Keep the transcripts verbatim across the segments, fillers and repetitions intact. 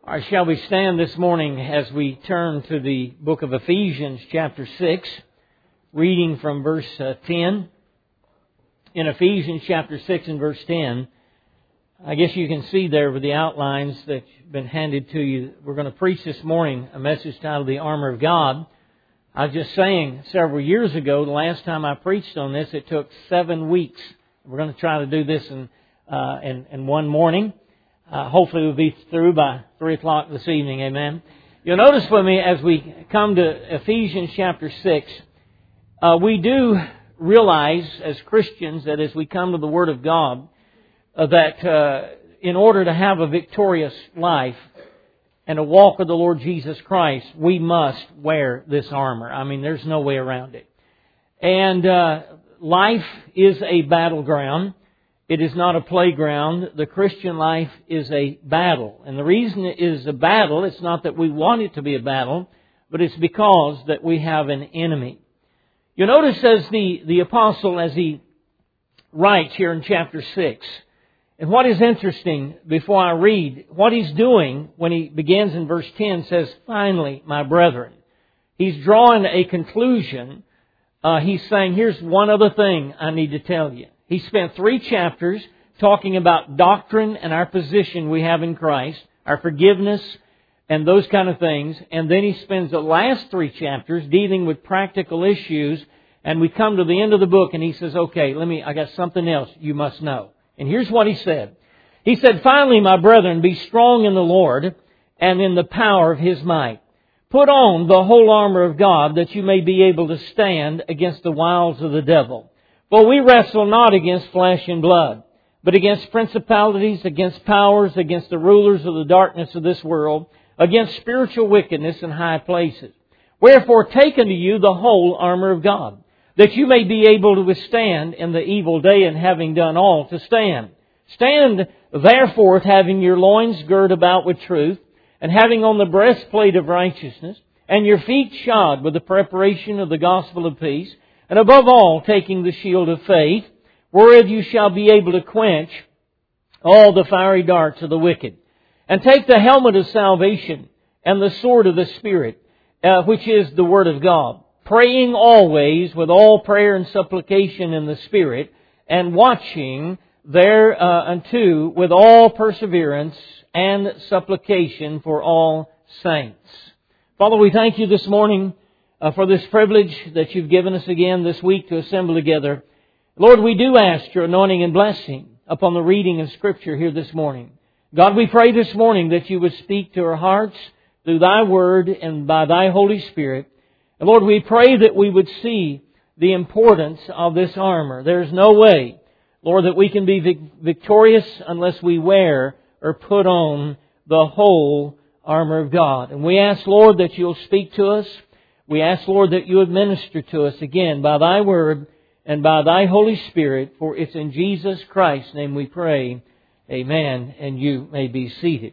All right, shall we stand this morning as we turn to the book of Ephesians, chapter six, reading from verse uh, ten. In Ephesians chapter six and verse ten, I guess you can see there with the outlines that have been handed to you. We're going to preach this morning a message titled The Armor of God. I was just saying several years ago, the last time I preached on this, it took seven weeks. We're going to try to do this in, uh, in, in one morning. Uh, hopefully we'll be through by three o'clock this evening, amen. You'll notice with me as we come to Ephesians chapter six, uh, we do realize as Christians that as we come to the Word of God, uh, that uh, in order to have a victorious life and to walk with the Lord Jesus Christ, we must wear this armor. I mean, there's no way around it. And uh, life is a battleground. It is not a playground. The Christian life is a battle. And the reason it is a battle, it's not that we want it to be a battle, but it's because that we have an enemy. You notice as the, the apostle, as he writes here in chapter six, and what is interesting before I read, what he's doing when he begins in verse ten says, "Finally, my brethren." He's drawing a conclusion. Uh, he's saying, here's one other thing I need to tell you. He spent three chapters talking about doctrine and our position we have in Christ, our forgiveness and those kind of things. And then he spends the last three chapters dealing with practical issues. And we come to the end of the book and he says, okay, let me, I got something else you must know. And here's what he said. He said, "Finally, my brethren, be strong in the Lord and in the power of His might. Put on the whole armor of God that you may be able to stand against the wiles of the devil. For we wrestle not against flesh and blood, but against principalities, against powers, against the rulers of the darkness of this world, against spiritual wickedness in high places. Wherefore take unto you the whole armor of God, that you may be able to withstand in the evil day, and having done all, to stand. Stand therefore, having your loins girt about with truth, and having on the breastplate of righteousness, and your feet shod with the preparation of the gospel of peace, and above all, taking the shield of faith, wherewith you shall be able to quench all the fiery darts of the wicked. And take the helmet of salvation and the sword of the Spirit, uh, which is the Word of God, praying always with all prayer and supplication in the Spirit, and watching thereunto with all perseverance and supplication for all saints." Father, we thank you this morning Uh, for this privilege that you've given us again this week to assemble together. Lord, we do ask your anointing and blessing upon the reading of Scripture here this morning. God, we pray this morning that you would speak to our hearts through Thy Word and by Thy Holy Spirit. And Lord, we pray that we would see the importance of this armor. There's no way, Lord, that we can be vic- victorious unless we wear or put on the whole armor of God. And we ask, Lord, that you'll speak to us. We ask, Lord, that you would minister to us again by Thy Word and by Thy Holy Spirit, for it's in Jesus Christ's name we pray. Amen. And you may be seated.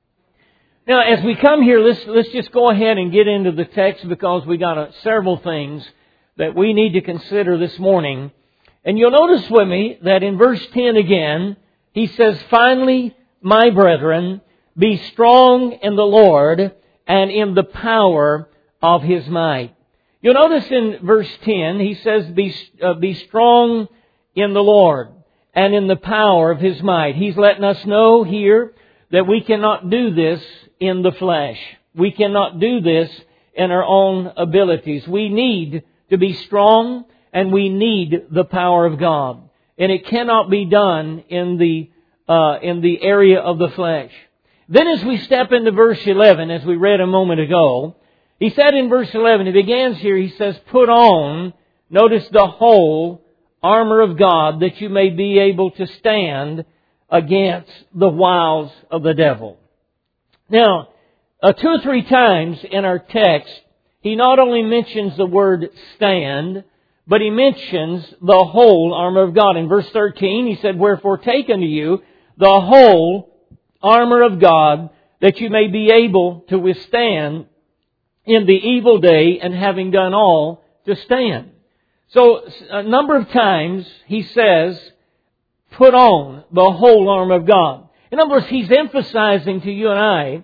Now, as we come here, let's, let's just go ahead and get into the text, because we got uh, several things that we need to consider this morning. And you'll notice with me that in verse ten again, he says, "Finally, my brethren, be strong in the Lord and in the power of His might." You'll notice in verse ten, he says, be, uh, be strong in the Lord and in the power of His might. He's letting us know here that we cannot do this in the flesh. We cannot do this in our own abilities. We need to be strong, and we need the power of God. And it cannot be done in the, uh, in the area of the flesh. Then as we step into verse eleven, as we read a moment ago, he said in verse eleven, he begins here, he says, "Put on," notice, "the whole armor of God, that you may be able to stand against the wiles of the devil." Now, uh, two or three times in our text, he not only mentions the word stand, but he mentions the whole armor of God. In verse thirteen, he said, "Wherefore take unto you the whole armor of God, that you may be able to withstand in the evil day, and having done all, to stand." So a number of times he says, put on the whole armor of God. In other words, he's emphasizing to you and I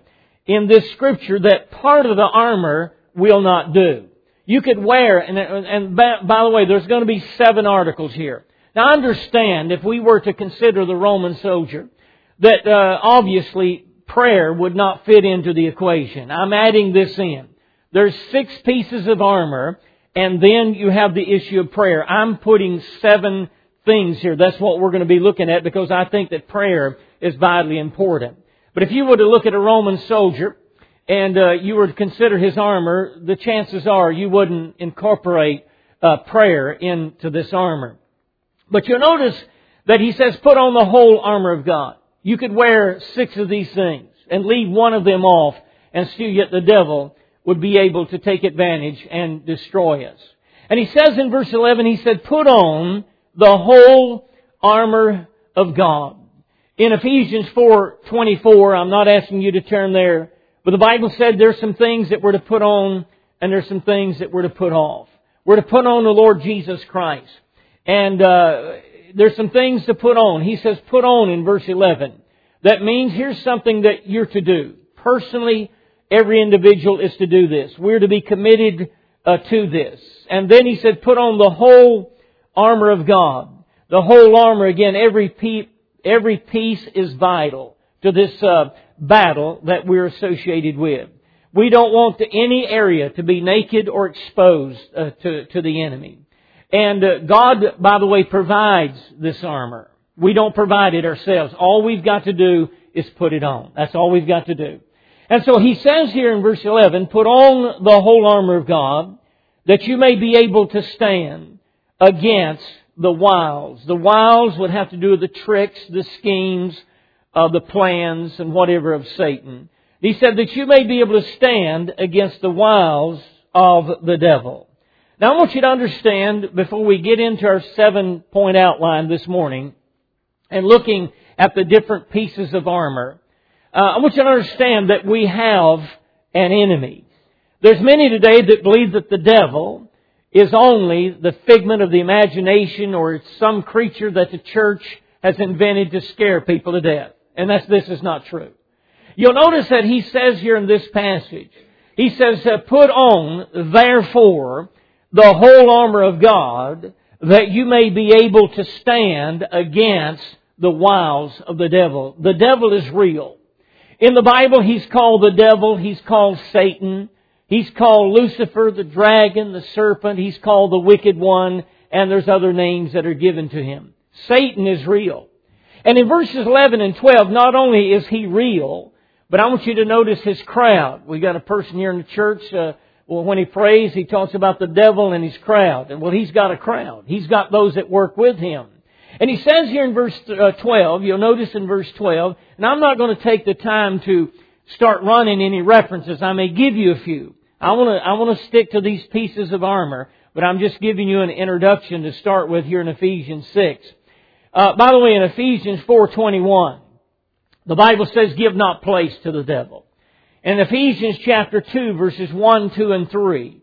in this Scripture that part of the armor will not do. You could wear, and, and by, by the way, there's going to be seven articles here. Now understand, if we were to consider the Roman soldier, that uh, obviously prayer would not fit into the equation. I'm adding this in. There's six pieces of armor, and then you have the issue of prayer. I'm putting seven things here. That's what we're going to be looking at, because I think that prayer is vitally important. But if you were to look at a Roman soldier and uh, you were to consider his armor, the chances are you wouldn't incorporate uh, prayer into this armor. But you'll notice that he says, put on the whole armor of God. You could wear six of these things and leave one of them off, and still yet the devil would be able to take advantage and destroy us. And he says in verse eleven, he said, put on the whole armor of God. In Ephesians four twenty-four, I'm not asking you to turn there, but the Bible said there's some things that we're to put on and there's some things that we're to put off. We're to put on the Lord Jesus Christ. And uh, there's some things to put on. He says put on in verse eleven. That means here's something that you're to do. Personally, every individual is to do this. We're to be committed uh, to this. And then he said put on the whole armor of God. The whole armor, again, every piece, every piece is vital to this uh, battle that we're associated with. We don't want to, any area to be naked or exposed uh, to, to the enemy. And uh, God, by the way, provides this armor. We don't provide it ourselves. All we've got to do is put it on. That's all we've got to do. And so he says here in verse eleven, put on the whole armor of God, that you may be able to stand against the wiles. The wiles would have to do with the tricks, the schemes, uh, the plans, and whatever of Satan. He said that you may be able to stand against the wiles of the devil. Now I want you to understand, before we get into our seven-point outline this morning, and looking at the different pieces of armor, uh, I want you to understand that we have an enemy. There's many today that believe that the devil is only the figment of the imagination, or it's some creature that the church has invented to scare people to death. And that's, this is not true. You'll notice that he says here in this passage, he says, uh, put on, therefore, the whole armor of God, that you may be able to stand against the wiles of the devil. The devil is real. In the Bible, he's called the devil, he's called Satan, he's called Lucifer, the dragon, the serpent, he's called the wicked one, and there's other names that are given to him. Satan is real. And in verses eleven and twelve, not only is he real, but I want you to notice his crowd. We've got a person here in the church, uh, well, when he prays, he talks about the devil and his crowd. And well, he's got a crowd. He's got those that work with him. And he says here in verse twelve, you'll notice in verse twelve, and I'm not going to take the time to start running any references. I may give you a few. I want to, I want to stick to these pieces of armor, but I'm just giving you an introduction to start with here in Ephesians six. Uh, by the way, in Ephesians four twenty-one, the Bible says, give not place to the devil. In Ephesians chapter two, verses one, two, and three,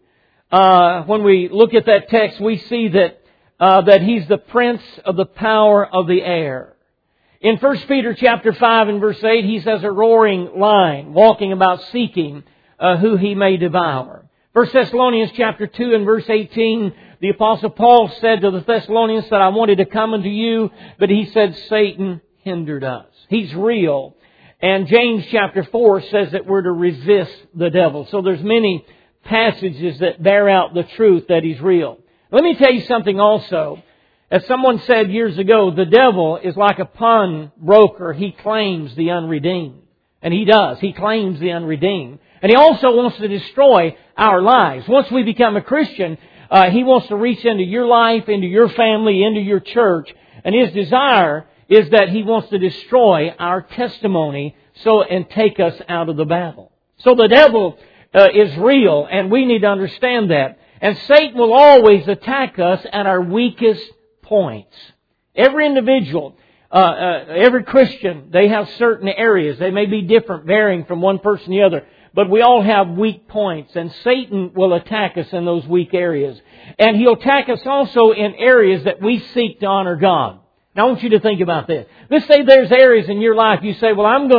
uh, when we look at that text, we see that uh, that he's the prince of the power of the air. In First Peter chapter five and verse eight, he says, a roaring lion, walking about seeking uh, who he may devour. First Thessalonians chapter two and verse eighteen, the Apostle Paul said to the Thessalonians that I wanted to come unto you, but he said Satan hindered us. He's real. And James chapter four says that we're to resist the devil. So there's many passages that bear out the truth that he's real. Let me tell you something also. As someone said years ago, the devil is like a pawn broker. He claims the unredeemed. And he does. He claims the unredeemed. And he also wants to destroy our lives. Once we become a Christian, uh, he wants to reach into your life, into your family, into your church. And his desire is that he wants to destroy our testimony so and take us out of the battle. So the devil uh, is real, and we need to understand that. And Satan will always attack us at our weakest points. Every individual, uh, uh, every Christian, they have certain areas. They may be different, varying from one person to the other. But we all have weak points, and Satan will attack us in those weak areas. And he'll attack us also in areas that we seek to honor God. Now I want you to think about this. Let's say there's areas in your life you say, well, I'm going to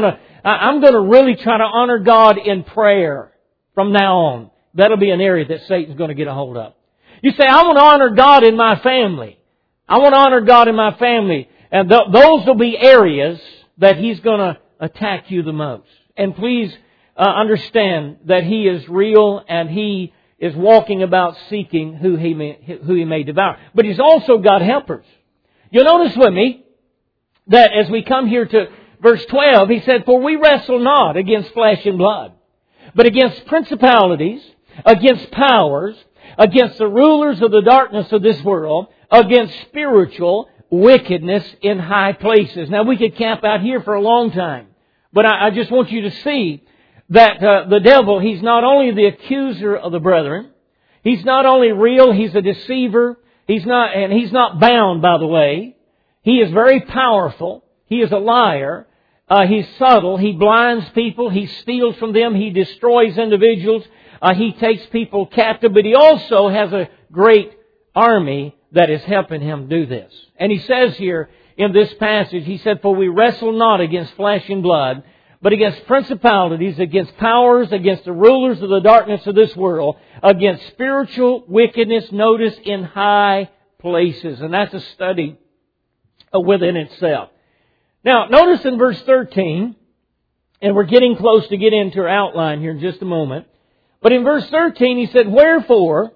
I'm going to really try to honor God in prayer from now on. That'll be an area that Satan's going to get a hold of. You say, I want to honor God in my family. I want to honor God in my family. And th- those will be areas that he's going to attack you the most. And please uh, understand that he is real and he is walking about seeking who he may, who he may devour. But he's also got helpers. You'll notice with me that as we come here to verse twelve, he said, for we wrestle not against flesh and blood, but against principalities, against powers, against the rulers of the darkness of this world, against spiritual wickedness in high places. Now we could camp out here for a long time, but I, I just want you to see that uh, the devil, he's not only the accuser of the brethren, he's not only real, he's a deceiver, he's not, and he's not bound, by the way. He is very powerful. He is a liar. Uh, he's subtle. He blinds people. He steals from them. He destroys individuals. Uh, he takes people captive. But he also has a great army that is helping him do this. And he says here in this passage, he said, for we wrestle not against flesh and blood, but against principalities, against powers, against the rulers of the darkness of this world, against spiritual wickedness, notice, in high places. And that's a study within itself. Now, notice in verse thirteen, and we're getting close to get into our outline here in just a moment, but in verse thirteen he said, wherefore,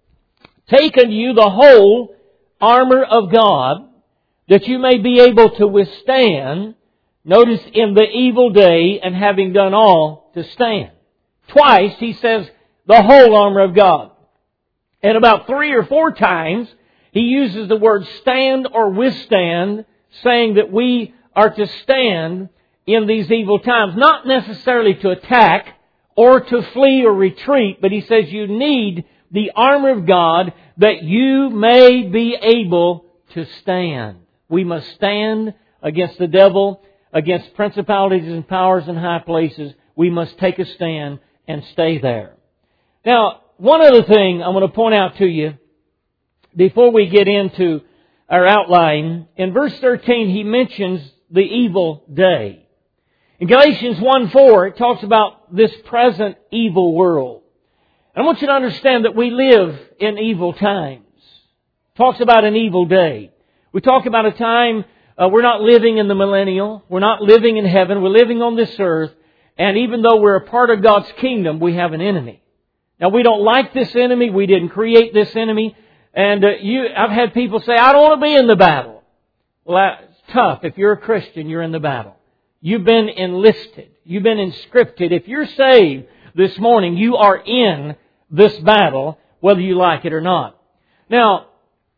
take unto you the whole armor of God, that you may be able to withstand, notice, in the evil day, and having done all, to stand. Twice he says, the whole armor of God. And about three or four times, he uses the word stand or withstand, saying that we are to stand in these evil times. Not necessarily to attack or to flee or retreat, but he says you need the armor of God that you may be able to stand. We must stand against the devil, against principalities and powers in high places. We must take a stand and stay there. Now, one other thing I want to point out to you before we get into our outline. In verse thirteen, he mentions the evil day. In Galatians one four, it talks about this present evil world. And I want you to understand that we live in evil times. It talks about an evil day. We talk about a time, uh, we're not living in the millennial. We're not living in heaven. We're living on this earth. And even though we're a part of God's kingdom, we have an enemy. Now, we don't like this enemy. We didn't create this enemy. And uh, you, I've had people say, I don't want to be in the battle. Well, that's tough. If you're a Christian, you're in the battle. You've been enlisted. You've been inscripted. If you're saved this morning, you are in this battle, whether you like it or not. Now,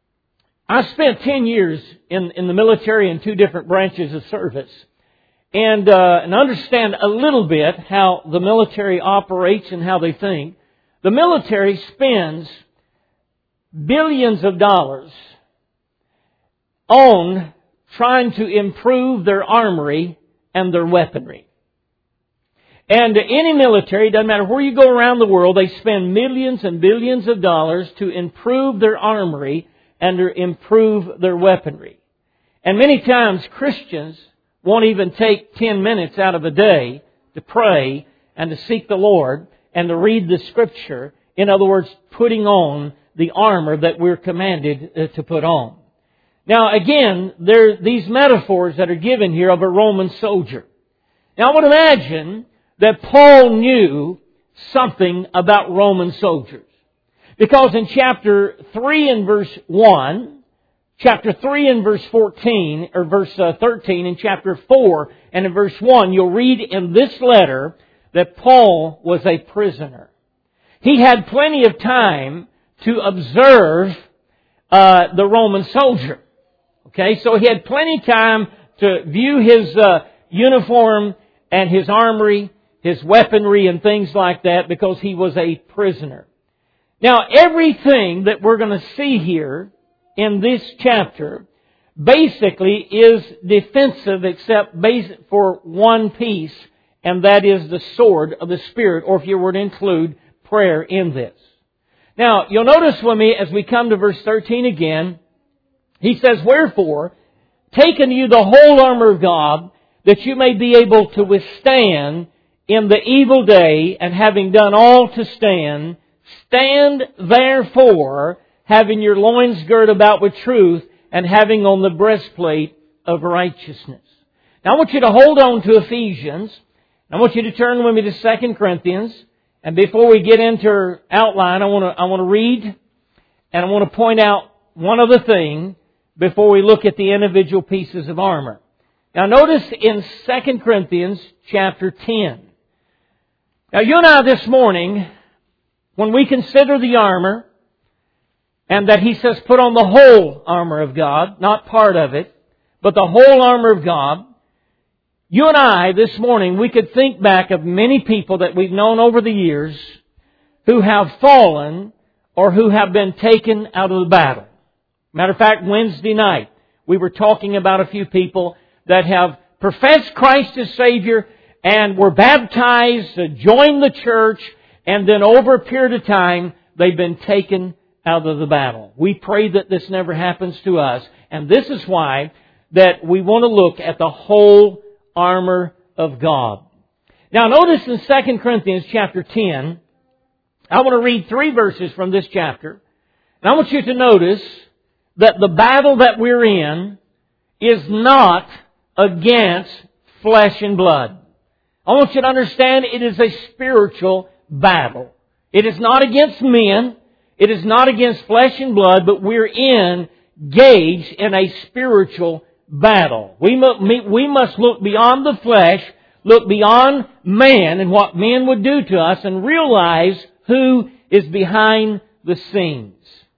I spent ten years in, in the military in two different branches of service. And, uh, and understand a little bit how the military operates and how they think. The military spends billions of dollars on trying to improve their armory and their weaponry. And any military, doesn't matter where you go around the world, they spend millions and billions of dollars to improve their armory and to improve their weaponry. And many times Christians won't even take ten minutes out of a day to pray and to seek the Lord and to read the Scripture. In other words, putting on the armor that we're commanded uh, to put on. Now again, there are these metaphors that are given here of a Roman soldier. Now I would imagine that Paul knew something about Roman soldiers. Because in chapter three and verse one, chapter three and verse fourteen, or verse thirteen, in chapter four and in verse one, you'll read in this letter that Paul was a prisoner. He had plenty of time to observe uh, the Roman soldier. Okay, so he had plenty of time to view his uh, uniform and his armory, his weaponry and things like that, because he was a prisoner. Now, everything that we're going to see here in this chapter basically is defensive except basic for one piece, and that is the sword of the Spirit, or if you were to include prayer in this. Now, you'll notice with me as we come to verse thirteen again, he says, wherefore, take unto you the whole armor of God, that you may be able to withstand in the evil day, and having done all to stand, stand therefore, having your loins girt about with truth, and having on the breastplate of righteousness. Now I want you to hold on to Ephesians. I want you to turn with me to Second Corinthians. And before we get into our outline, I want to, I want to read and I want to point out one other thing before we look at the individual pieces of armor. Now notice in Second Corinthians chapter ten. Now you and I this morning, when we consider the armor, and that he says put on the whole armor of God, not part of it, but the whole armor of God, you and I this morning, we could think back of many people that we've known over the years who have fallen or who have been taken out of the battle. Matter of fact, Wednesday night, we were talking about a few people that have professed Christ as Savior and were baptized, joined the church, and then over a period of time, they've been taken out of the battle. We pray that this never happens to us. And this is why that we want to look at the whole armor of God. Now notice in Second Corinthians chapter ten, I want to read three verses from this chapter. And I want you to notice that the battle that we're in is not against flesh and blood. I want you to understand it is a spiritual battle. It is not against men. It is not against flesh and blood, but we're engaged in a spiritual battle. We must, we must look beyond the flesh, look beyond man and what men would do to us, and realize who is behind the scenes.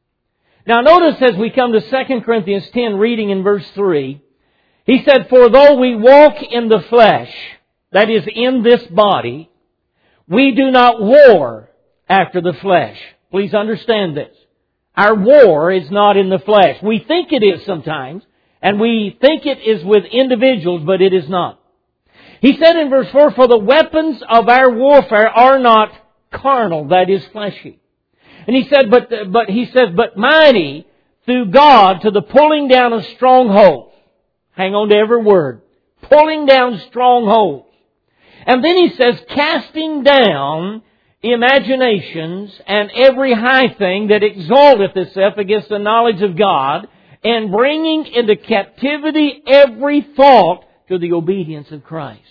Now notice as we come to Second Corinthians ten, reading in verse three, he said, for though we walk in the flesh, that is in this body, we do not war after the flesh. Please understand this. Our war is not in the flesh. We think it is sometimes, and we think it is with individuals, but it is not. He said in verse four, for the weapons of our warfare are not carnal, that is fleshy. And he said, but, but he says, but mighty through God to the pulling down of strongholds. Hang on to every word. Pulling down strongholds. And then he says, casting down imaginations and every high thing that exalteth itself against the knowledge of God, and bringing into captivity every thought to the obedience of Christ.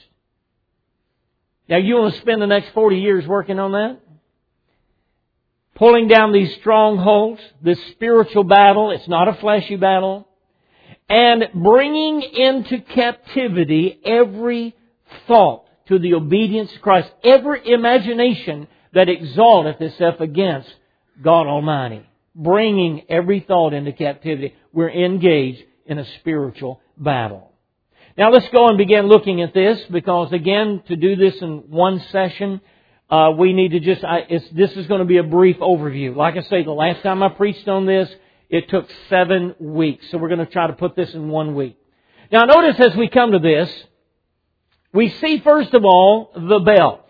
Now you want to spend the next forty years working on that? Pulling down these strongholds, this spiritual battle, it's not a fleshy battle, and bringing into captivity every thought to the obedience of Christ, every imagination that exalteth itself against God Almighty. Bringing every thought into captivity. We're engaged in a spiritual battle. Now let's go and begin looking at this, because again, to do this in one session, uh, we need to just, I, it's, this is going to be a brief overview. Like I say, the last time I preached on this, it took seven weeks. So we're going to try to put this in one week. Now notice as we come to this, we see first of all the belt.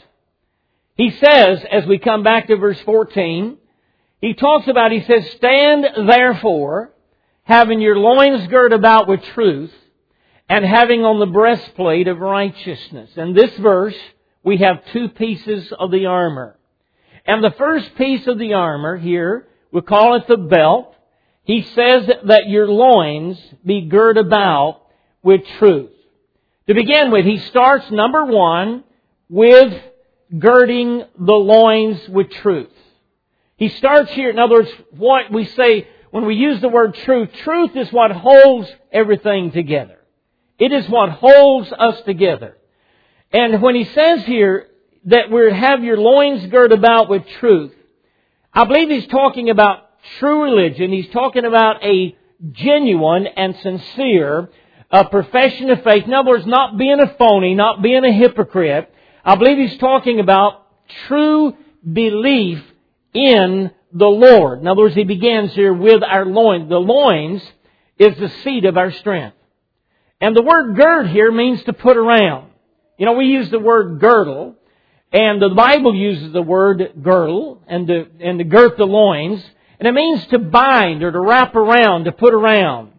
He says, as we come back to verse fourteen, he talks about, he says, stand therefore, having your loins girt about with truth, and having on the breastplate of righteousness. In this verse, we have two pieces of the armor. And the first piece of the armor here, we call it the belt. He says that your loins be girt about with truth. To begin with, he starts, number one, with girding the loins with truth. He starts here, in other words, what we say when we use the word truth, truth is what holds everything together. It is what holds us together. And when he says here that we have your loins girt about with truth, I believe he's talking about true religion. He's talking about a genuine and sincere uh, profession of faith. In other words, not being a phony, not being a hypocrite. I believe he's talking about true belief in the Lord. In other words, he begins here with our loins. The loins is the seat of our strength. And the word gird here means to put around. You know, we use the word girdle, and the Bible uses the word girdle, and to, and to girt the loins. And it means to bind or to wrap around, to put around.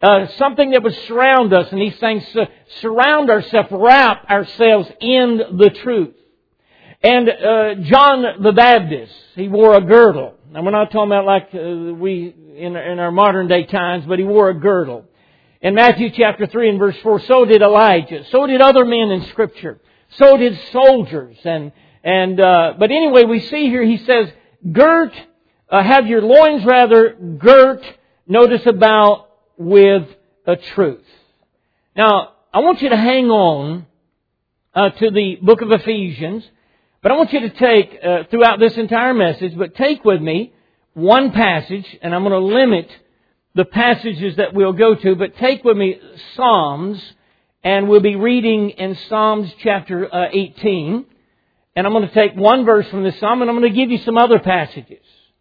uh, something that would surround us. And He's saying, surround ourselves, wrap ourselves in the truth. And uh, John the Baptist, he wore a girdle. Now we're not talking about like uh, we in, in our modern day times, but he wore a girdle. In Matthew chapter three and verse four, so did Elijah. So did other men in Scripture. So did soldiers. And and uh, but anyway, we see here he says, girt, uh, have your loins rather girt. Notice about with a truth. Now I want you to hang on uh, to the book of Ephesians. But I want you to take, uh, throughout this entire message, but take with me one passage, and I'm going to limit the passages that we'll go to, but take with me Psalms, and we'll be reading in Psalms chapter uh, eighteen. And I'm going to take one verse from this Psalm, and I'm going to give you some other passages.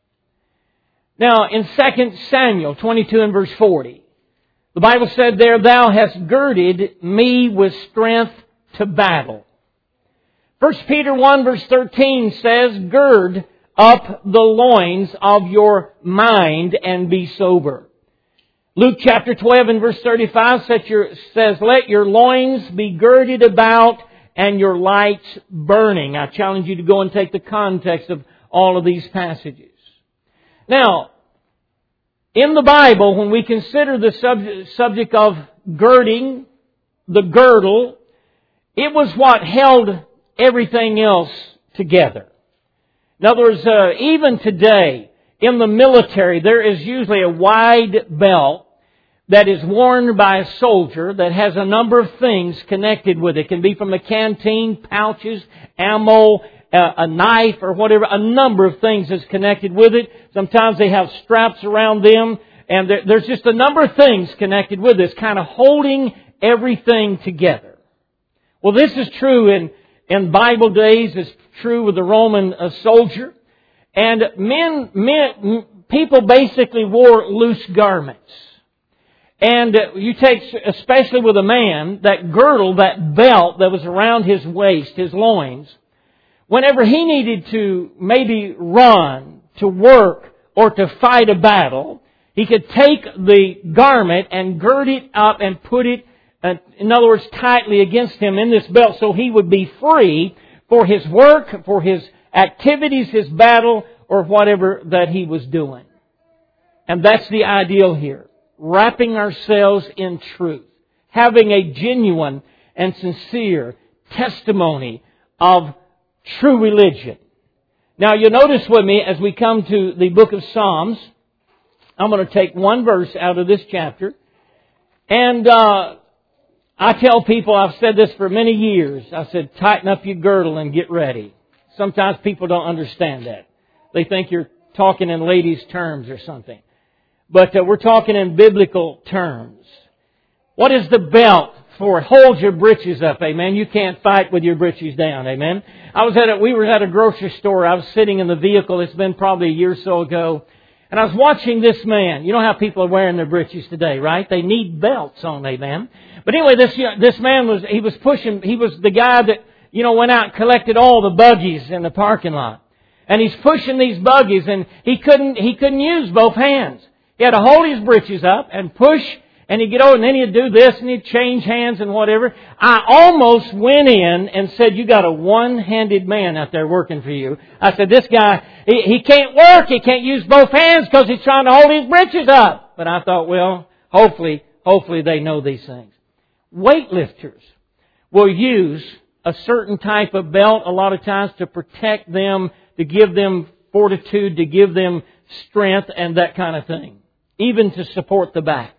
Now, in Second Samuel twenty-two and verse forty, the Bible said there, Thou hast girded me with strength to battle. First Peter one verse thirteen says, gird up the loins of your mind and be sober. Luke chapter twelve and verse thirty-five says, let your loins be girded about and your lights burning. I challenge you to go and take the context of all of these passages. Now, in the Bible, when we consider the subject, subject of girding, the girdle, it was what held everything else together. In other words, uh, even today, in the military, there is usually a wide belt that is worn by a soldier that has a number of things connected with it. It can be from a canteen, pouches, ammo, uh, a knife, or whatever. A number of things is connected with it. Sometimes they have straps around them, and there, there's just a number of things connected with this, kind of holding everything together. Well, this is true in In Bible days, it's true with the Roman uh, soldier. And men, men, people basically wore loose garments. And uh, you take, especially with a man, that girdle, that belt that was around his waist, his loins, whenever he needed to maybe run, to work, or to fight a battle, he could take the garment and gird it up and put it, uh, in other words, tightly against him in this belt, so he would be free for his work, for his activities, his battle, or whatever that he was doing. And that's the ideal here. Wrapping ourselves in truth. Having a genuine and sincere testimony of true religion. Now you'll notice with me as we come to the book of Psalms, I'm going to take one verse out of this chapter. And uh, I tell people, I've said this for many years, I said, tighten up your girdle and get ready. Sometimes people don't understand that. They think you're talking in ladies' terms or something. But uh, we're talking in biblical terms. What is the belt for? Hold your britches up, amen. You can't fight with your britches down, amen. I was at a, we were at a grocery store. I was sitting in the vehicle. It's been probably a year or so ago. And I was watching this man. You know how people are wearing their britches today, right? They need belts on, amen. But anyway, this this man was, he was pushing, he was the guy that, you know, went out and collected all the buggies in the parking lot. And he's pushing these buggies and he couldn't, he couldn't use both hands. He had to hold his britches up and push, and he'd get over, and then he'd do this, and he'd change hands and whatever. I almost went in and said, you got a one-handed man out there working for you. I said, this guy, he, he can't work, he can't use both hands because he's trying to hold his britches up. But I thought, well, hopefully, hopefully they know these things. Weightlifters will use a certain type of belt a lot of times to protect them, to give them fortitude, to give them strength and that kind of thing. Even to support the back.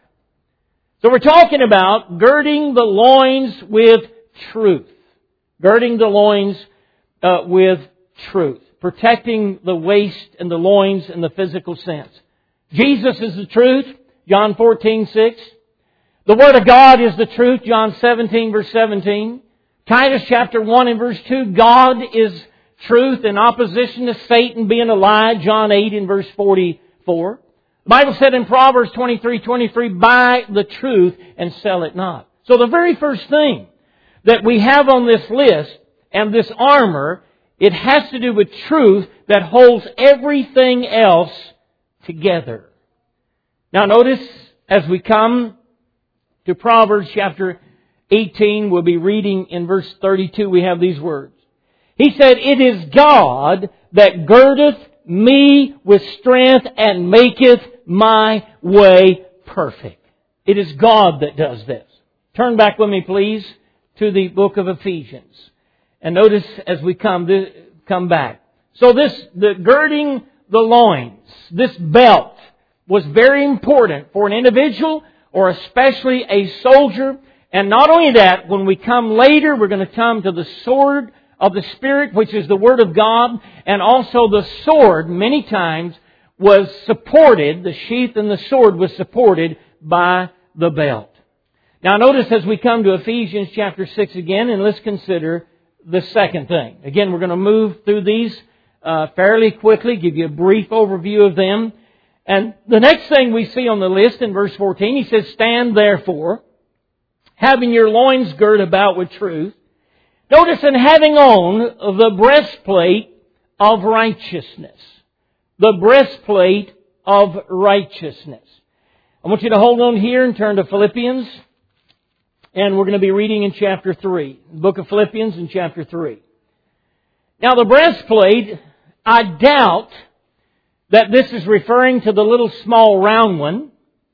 So we're talking about girding the loins with truth. Girding the loins uh, with truth. Protecting the waist and the loins in the physical sense. Jesus is the truth. John fourteen six. The Word of God is the truth. John seventeen verse seventeen. Titus chapter one and verse two. God is truth in opposition to Satan being a lie. John eight and verse forty-four. The Bible said in Proverbs twenty-three twenty-three, buy the truth and sell it not. So the very first thing that we have on this list and this armor, it has to do with truth that holds everything else together. Now notice, as we come to Proverbs chapter eighteen. We'll be reading in verse thirty-two. We have these words. He said, "It is God that girdeth me with strength and maketh my way perfect." It is God that does this. Turn back with me, please, to the book of Ephesians. And notice as we come, come back. So this, the girding the loins, this belt, was very important for an individual or especially a soldier. And not only that, when we come later, we're going to come to the sword of the Spirit, which is the Word of God. And also the sword, many times, was supported, the sheath and the sword was supported by the belt. Now notice as we come to Ephesians chapter six again, and let's consider the second thing. Again, we're going to move through these uh, fairly quickly, give you a brief overview of them. And the next thing we see on the list in verse fourteen, he says, "Stand therefore, having your loins girt about with truth." Notice, and having on the breastplate of righteousness. The breastplate of righteousness. I want you to hold on here and turn to Philippians. And we're going to be reading in chapter three. The book of Philippians in chapter three. Now the breastplate, I doubt that this is referring to the little small round one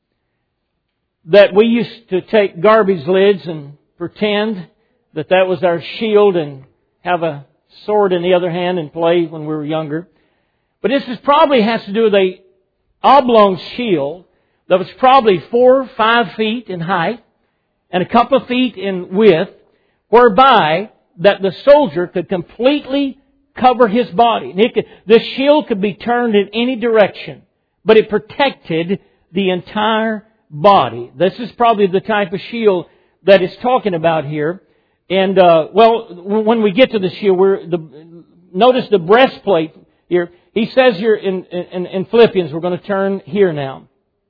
that we used to take garbage lids and pretend that that was our shield and have a sword in the other hand and play when we were younger. But this is probably has to do with a oblong shield that was probably four or five feet in height and a couple of feet in width, whereby that the soldier could completely cover his body. And it could, the shield could be turned in any direction, but it protected the entire body. This is probably the type of shield that it's talking about here. And, uh, well, when we get to the shield, we're, the, notice the breastplate here. He says here in, in, in Philippians, we're going to turn here now.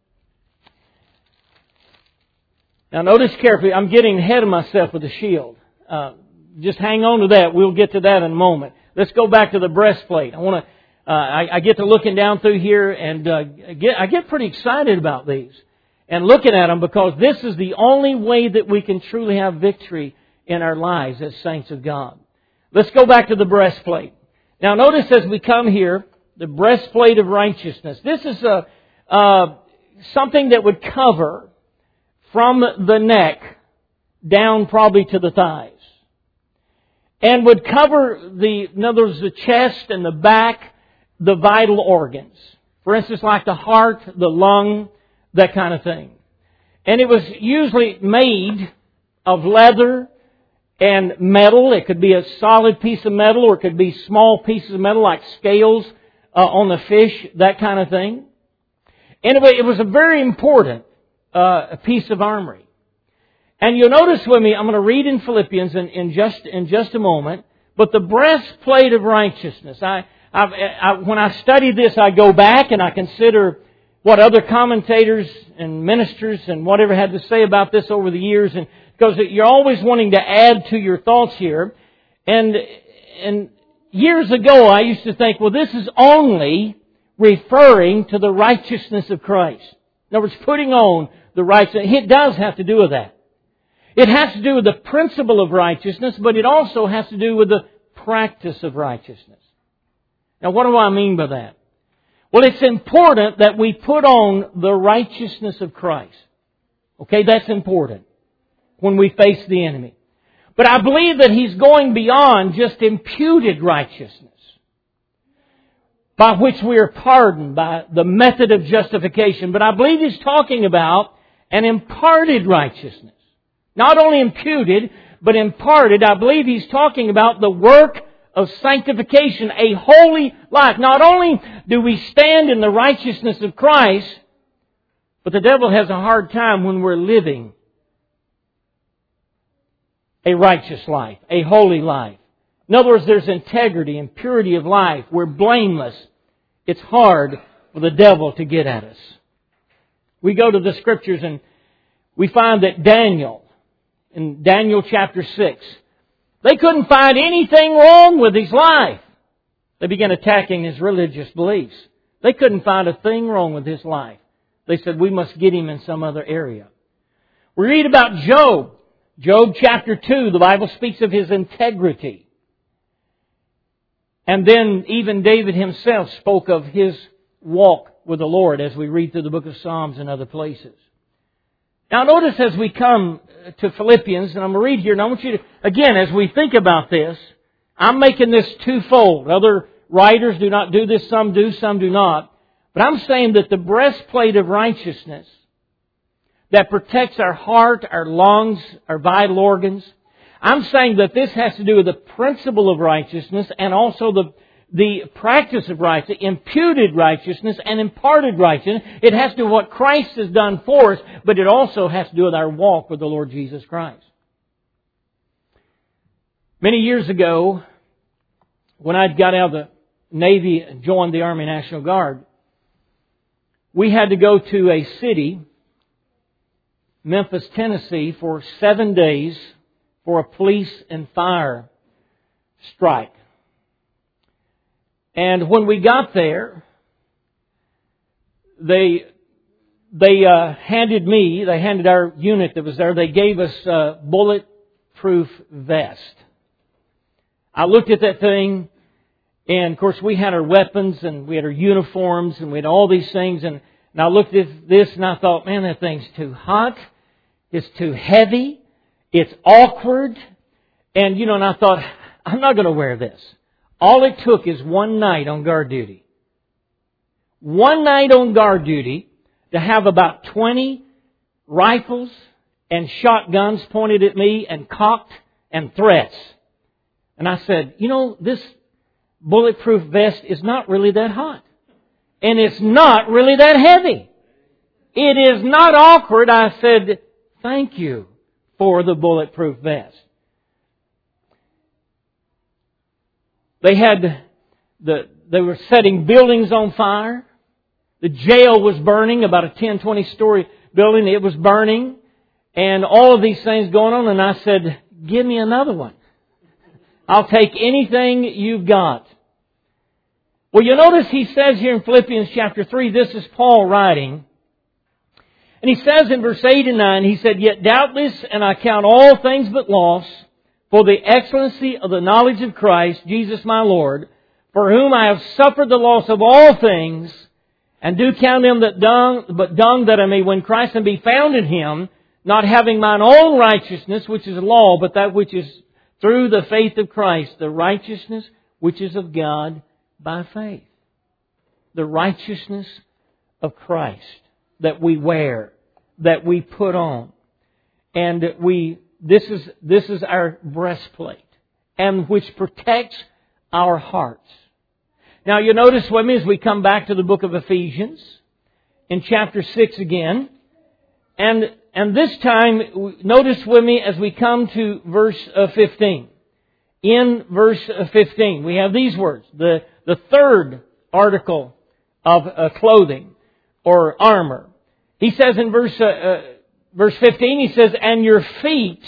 Now notice carefully, I'm getting ahead of myself with the shield. Uh, just hang on to that. We'll get to that in a moment. Let's go back to the breastplate. I want to, uh, I, I get to looking down through here and uh, get, I get pretty excited about these and looking at them, because this is the only way that we can truly have victory in our lives as saints of God. Let's go back to the breastplate. Now notice as we come here, the breastplate of righteousness. This is a uh, something that would cover from the neck down probably to the thighs. And would cover the, in other words, the chest and the back, the vital organs. For instance, like the heart, the lung, that kind of thing. And it was usually made of leather and metal. It could be a solid piece of metal, or it could be small pieces of metal like scales uh, on the fish, that kind of thing. Anyway, it was a very important uh, a piece of armory. And you'll notice with me, I'm going to read in Philippians in, in just in just a moment. But the breastplate of righteousness. I, I, I when I study this, I go back and I consider what other commentators and ministers and whatever had to say about this over the years, and because you're always wanting to add to your thoughts here. And and years ago, I used to think, well, this is only referring to the righteousness of Christ. In other words, putting on the righteousness. It does have to do with that. It has to do with the principle of righteousness, but it also has to do with the practice of righteousness. Now, what do I mean by that? Well, it's important that we put on the righteousness of Christ. Okay, that's important when we face the enemy. But I believe that He's going beyond just imputed righteousness, by which we are pardoned by the method of justification. But I believe He's talking about an imparted righteousness. Not only imputed, but imparted. I believe He's talking about the work of sanctification, a holy life. Not only do we stand in the righteousness of Christ, but the devil has a hard time when we're living a righteous life, a holy life. In other words, there's integrity and purity of life. We're blameless. It's hard for the devil to get at us. We go to the Scriptures and we find that Daniel, in Daniel chapter six, they couldn't find anything wrong with his life. They began attacking his religious beliefs. They couldn't find a thing wrong with his life. They said, we must get him in some other area. We read about Job. Job chapter two, the Bible speaks of his integrity. And then even David himself spoke of his walk with the Lord as we read through the book of Psalms and other places. Now notice as we come to Philippians, and I'm going to read here, and I want you to, again, as we think about this, I'm making this twofold. Other writers do not do this, some do, some do not. But I'm saying that the breastplate of righteousness that protects our heart, our lungs, our vital organs, I'm saying that this has to do with the principle of righteousness and also the the practice of righteousness, imputed righteousness and imparted righteousness. It has to do with what Christ has done for us, but it also has to do with our walk with the Lord Jesus Christ. Many years ago, when I got out of the Navy and joined the Army National Guard, we had to go to a city, Memphis, Tennessee, for seven days for a police and fire strike. And when we got there, they they uh, handed me, they handed our unit that was there, they gave us a bulletproof vest. I looked at that thing, and of course we had our weapons and we had our uniforms and we had all these things, and, and I looked at this and I thought, man, that thing's too hot, it's too heavy, it's awkward, and you know, and I thought, I'm not going to wear this. All it took is one night on guard duty. One night on guard duty to have about twenty rifles and shotguns pointed at me and cocked and threats. And I said, you know, this bulletproof vest is not really that hot. And it's not really that heavy. It is not awkward. I said, thank you for the bulletproof vest. They had the, they were setting buildings on fire. The jail was burning, about a ten, twenty story building. It was burning. And all of these things going on. And I said, give me another one. I'll take anything you've got. Well, you notice he says here in Philippians chapter three, this is Paul writing. And he says in verse eight and nine, he said, yet doubtless, and I count all things but loss, for the excellency of the knowledge of Christ, Jesus my Lord, for whom I have suffered the loss of all things, and do count them that dung, but dung that I may win Christ and be found in Him, not having mine own righteousness, which is law, but that which is through the faith of Christ, the righteousness which is of God by faith. The righteousness of Christ that we wear, that we put on, and we This is, this is our breastplate, and which protects our hearts. Now you notice with me as we come back to the book of Ephesians, in chapter six again, and, and this time, notice with me as we come to verse fifteen. In verse fifteen, we have these words, the, the third article of uh, clothing or armor. He says in verse uh, uh, Verse fifteen, he says, and your feet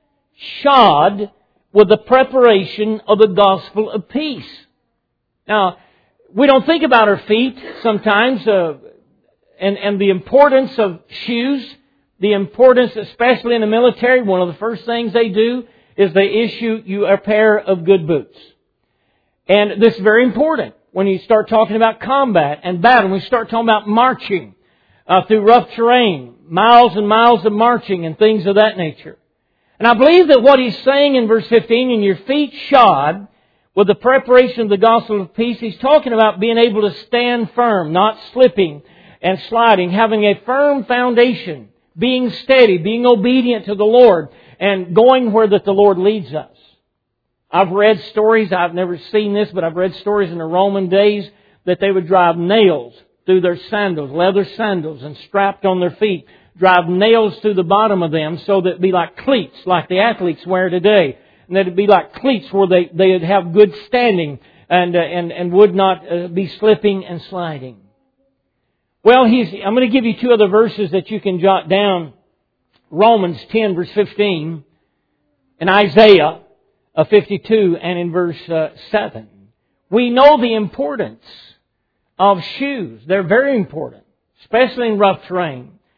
shod with the preparation of the gospel of peace. Now, we don't think about our feet sometimes, uh, and, and the importance of shoes, the importance, especially in the military, one of the first things they do is they issue you a pair of good boots. And this is very important when you start talking about combat and battle, when you start talking about marching uh, through rough terrain, miles and miles of marching and things of that nature. And I believe that what he's saying in verse fifteen, in your feet shod with the preparation of the gospel of peace, he's talking about being able to stand firm, not slipping and sliding, having a firm foundation, being steady, being obedient to the Lord, and going where that the Lord leads us. I've read stories, I've never seen this, but I've read stories in the Roman days that they would drive nails through their sandals, leather sandals, and strapped on their feet, drive nails through the bottom of them so that it'd be like cleats, like the athletes wear today. And that it'd be like cleats where they, they'd have good standing and, uh, and, and would not uh, be slipping and sliding. Well, he's, I'm going to give you two other verses that you can jot down. Romans ten, verse fifteen, and Isaiah uh, fifty-two, and in verse uh, seven. We know the importance of shoes. They're very important, especially in rough terrain.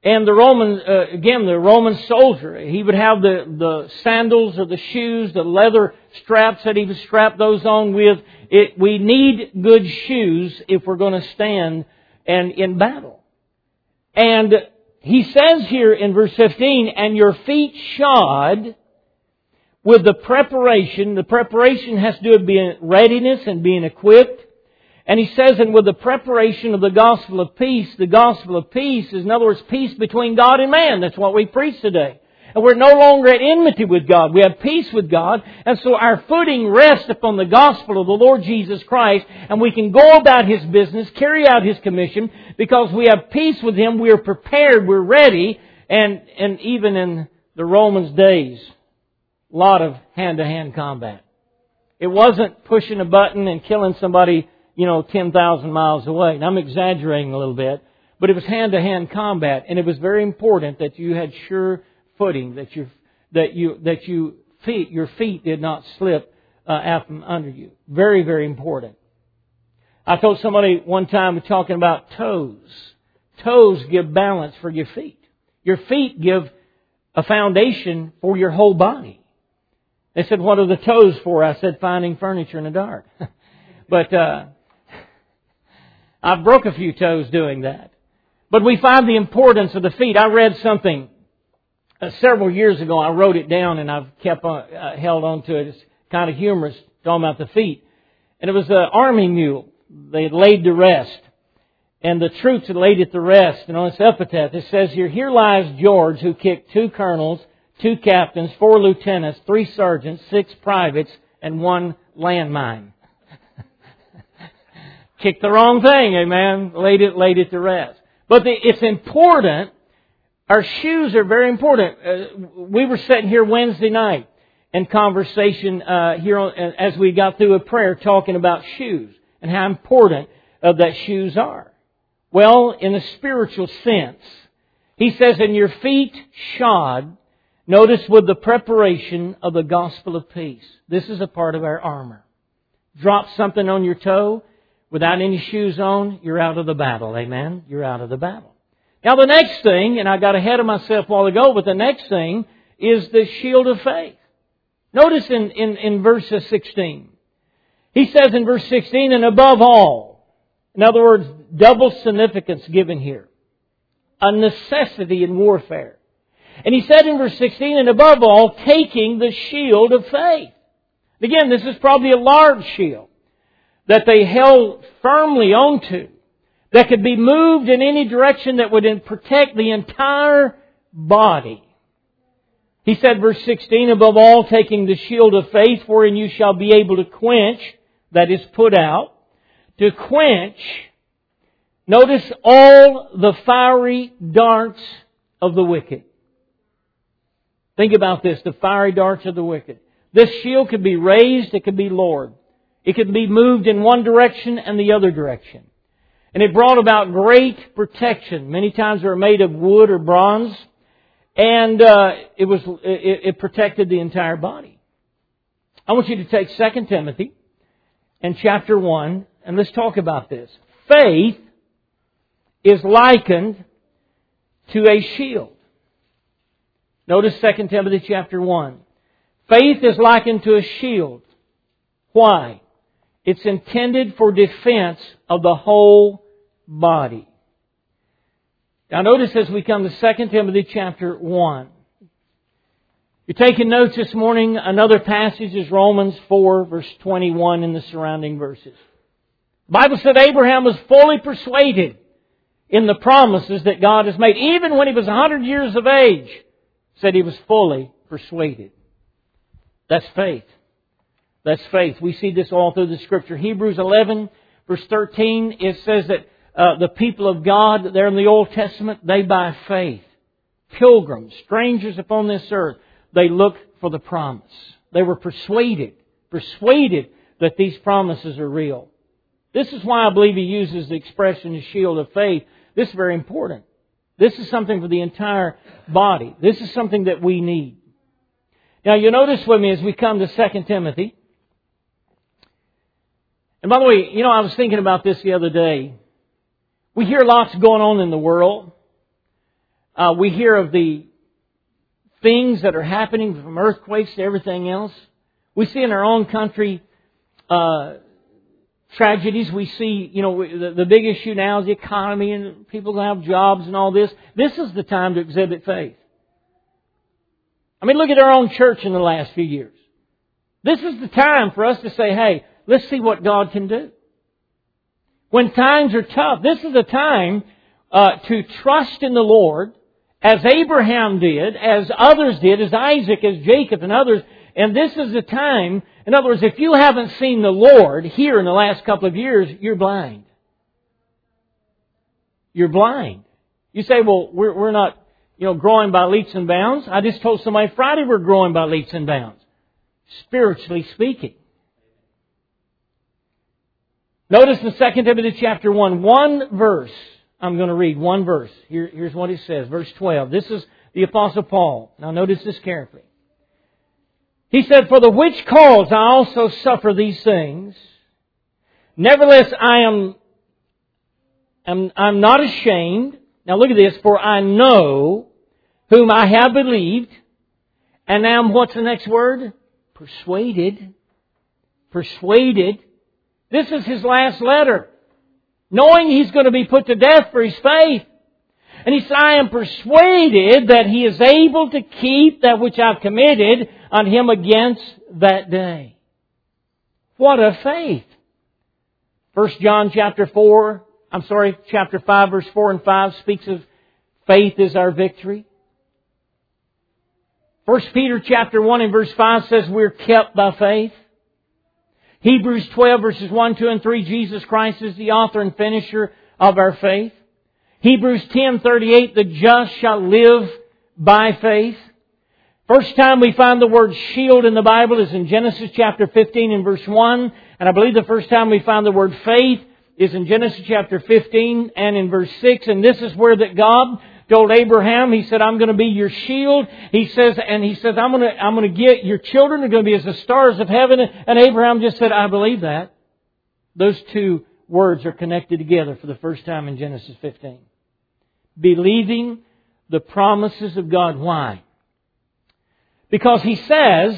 And the Roman, uh, again, the Roman soldier, he would have the, the sandals or the shoes, the leather straps that he would strap those on with. It, we need good shoes if we're going to stand and in battle. And he says here in verse fifteen, and your feet shod with the preparation. The preparation has to do with being readiness and being equipped. And he says, and with the preparation of the gospel of peace, the gospel of peace is, in other words, peace between God and man. That's what we preach today. And we're no longer at enmity with God. We have peace with God. And so our footing rests upon the gospel of the Lord Jesus Christ. And we can go about His business, carry out His commission, because we have peace with Him. We are prepared. We're ready. And, and even in the Romans' days, a lot of hand-to-hand combat. It wasn't pushing a button and killing somebody, you know, ten thousand miles away. And I'm exaggerating a little bit. But it was hand-to-hand combat. And it was very important that you had sure footing, that you, that you, that you feet, your feet did not slip uh, out from under you. Very, very important. I told somebody one time, we're talking about toes. Toes give balance for your feet. Your feet give a foundation for your whole body. They said, what are the toes for? I said, finding furniture in the dark. But uh, I broke a few toes doing that. But we find the importance of the feet. I read something uh, several years ago. I wrote it down and I've kept on, uh, held on to it. It's kind of humorous, talking about the feet. And it was an army mule. They had laid to rest. And the troops had laid it to rest. And on its epitaph, it says here, here lies George, who kicked two colonels, two captains, four lieutenants, three sergeants, six privates, and one landmine. Kicked the wrong thing, amen. Laid it, laid it to rest. But the, it's important. Our shoes are very important. Uh, we were sitting here Wednesday night in conversation uh, here on, as we got through a prayer talking about shoes and how important uh, that shoes are. Well, in a spiritual sense, he says, "And your feet shod." Notice, with the preparation of the gospel of peace. This is a part of our armor. Drop something on your toe without any shoes on, you're out of the battle. Amen? You're out of the battle. Now the next thing, and I got ahead of myself a while ago, but the next thing is the shield of faith. Notice in, in, in verse sixteen. He says in verse sixteen, and above all, in other words, double significance given here. A necessity in warfare. And he said in verse sixteen, and above all, taking the shield of faith. Again, this is probably a large shield that they held firmly onto, that could be moved in any direction that would protect the entire body. He said, verse sixteen, above all, taking the shield of faith, wherein you shall be able to quench, that is put out, to quench, notice, all the fiery darts of the wicked. Think about this, the fiery darts of the wicked. This shield could be raised, it could be lowered. It could be moved in one direction and the other direction. And it brought about great protection. Many times they were made of wood or bronze. And uh, it was it, it protected the entire body. I want you to take Second Timothy and chapter one, and let's talk about this. Faith is likened to a shield. Notice Second Timothy chapter one. Faith is likened to a shield. Why? It's intended for defense of the whole body. Now notice as we come to Second Timothy chapter one. You're taking notes this morning. Another passage is Romans four verse twenty-one and the surrounding verses. The Bible said Abraham was fully persuaded in the promises that God has made. Even when he was one hundred years of age, said he was fully persuaded. That's faith. That's faith. We see this all through the Scripture. Hebrews eleven, verse thirteen, it says that uh, the people of God, there in the Old Testament, they by faith, pilgrims, strangers upon this earth, they looked for the promise. They were persuaded, persuaded that these promises are real. This is why I believe he uses the expression, the shield of faith. This is very important. This is something for the entire body. This is something that we need. Now you notice with me as we come to Second Timothy. And by the way, you know, I was thinking about this the other day. We hear lots going on in the world. Uh, we hear of the things that are happening from earthquakes to everything else. We see in our own country uh, tragedies. We see, you know, the, the big issue now is the economy and people don't have jobs and all this. This is the time to exhibit faith. I mean, look at our own church in the last few years. This is the time for us to say, hey, let's see what God can do. When times are tough, this is the time uh, to trust in the Lord, as Abraham did, as others did, as Isaac, as Jacob and others. And this is the time, in other words, if you haven't seen the Lord here in the last couple of years, you're blind. You're blind. You say, well, we're, we're not, you know, growing by leaps and bounds. I just told somebody Friday we're growing by leaps and bounds, spiritually speaking. Notice in Second Timothy chapter one, one verse. I'm going to read one verse. Here, here's what it says. Verse twelve. This is the Apostle Paul. Now notice this carefully. He said, for the which cause I also suffer these things. Nevertheless, I am, am I'm not ashamed. Now look at this. For I know whom I have believed. And now what's the next word? Persuaded. Persuaded. This is his last letter. Knowing he's going to be put to death for his faith. And he said, I am persuaded that he is able to keep that which I've committed on him against that day. What a faith! First John chapter four, I'm sorry, chapter five, verse four and five speaks of faith is our victory. First Peter chapter one and verse five says we're kept by faith. Hebrews twelve verses one, two, and three, Jesus Christ is the author and finisher of our faith. Hebrews ten thirty-eight, the just shall live by faith. First time we find the word shield in the Bible is in Genesis chapter fifteen and verse one. And I believe the first time we find the word faith is in Genesis chapter fifteen and in verse six. And this is where that God told Abraham, He said, I'm going to be your shield. He says, and He says, I'm going to, I'm going to get your children are going to be as the stars of heaven. And Abraham just said, I believe that. Those two words are connected together for the first time in Genesis fifteen. Believing the promises of God. Why? Because He says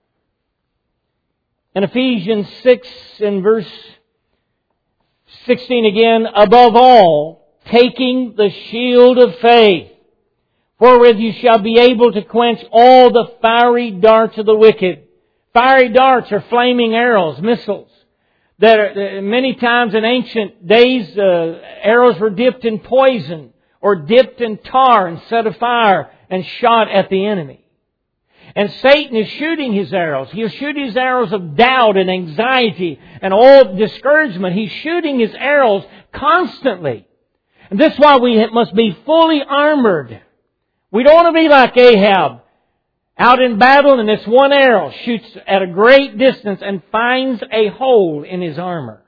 in Ephesians six and verse sixteen again, above all, taking the shield of faith, wherewith you shall be able to quench all the fiery darts of the wicked. Fiery darts are flaming arrows, missiles. That are, many times in ancient days, uh, arrows were dipped in poison or dipped in tar and set afire and shot at the enemy. And Satan is shooting his arrows. He's shooting his arrows of doubt and anxiety and all discouragement. He's shooting his arrows constantly. And this is why we must be fully armored. We don't want to be like Ahab, out in battle and this one arrow shoots at a great distance and finds a hole in his armor.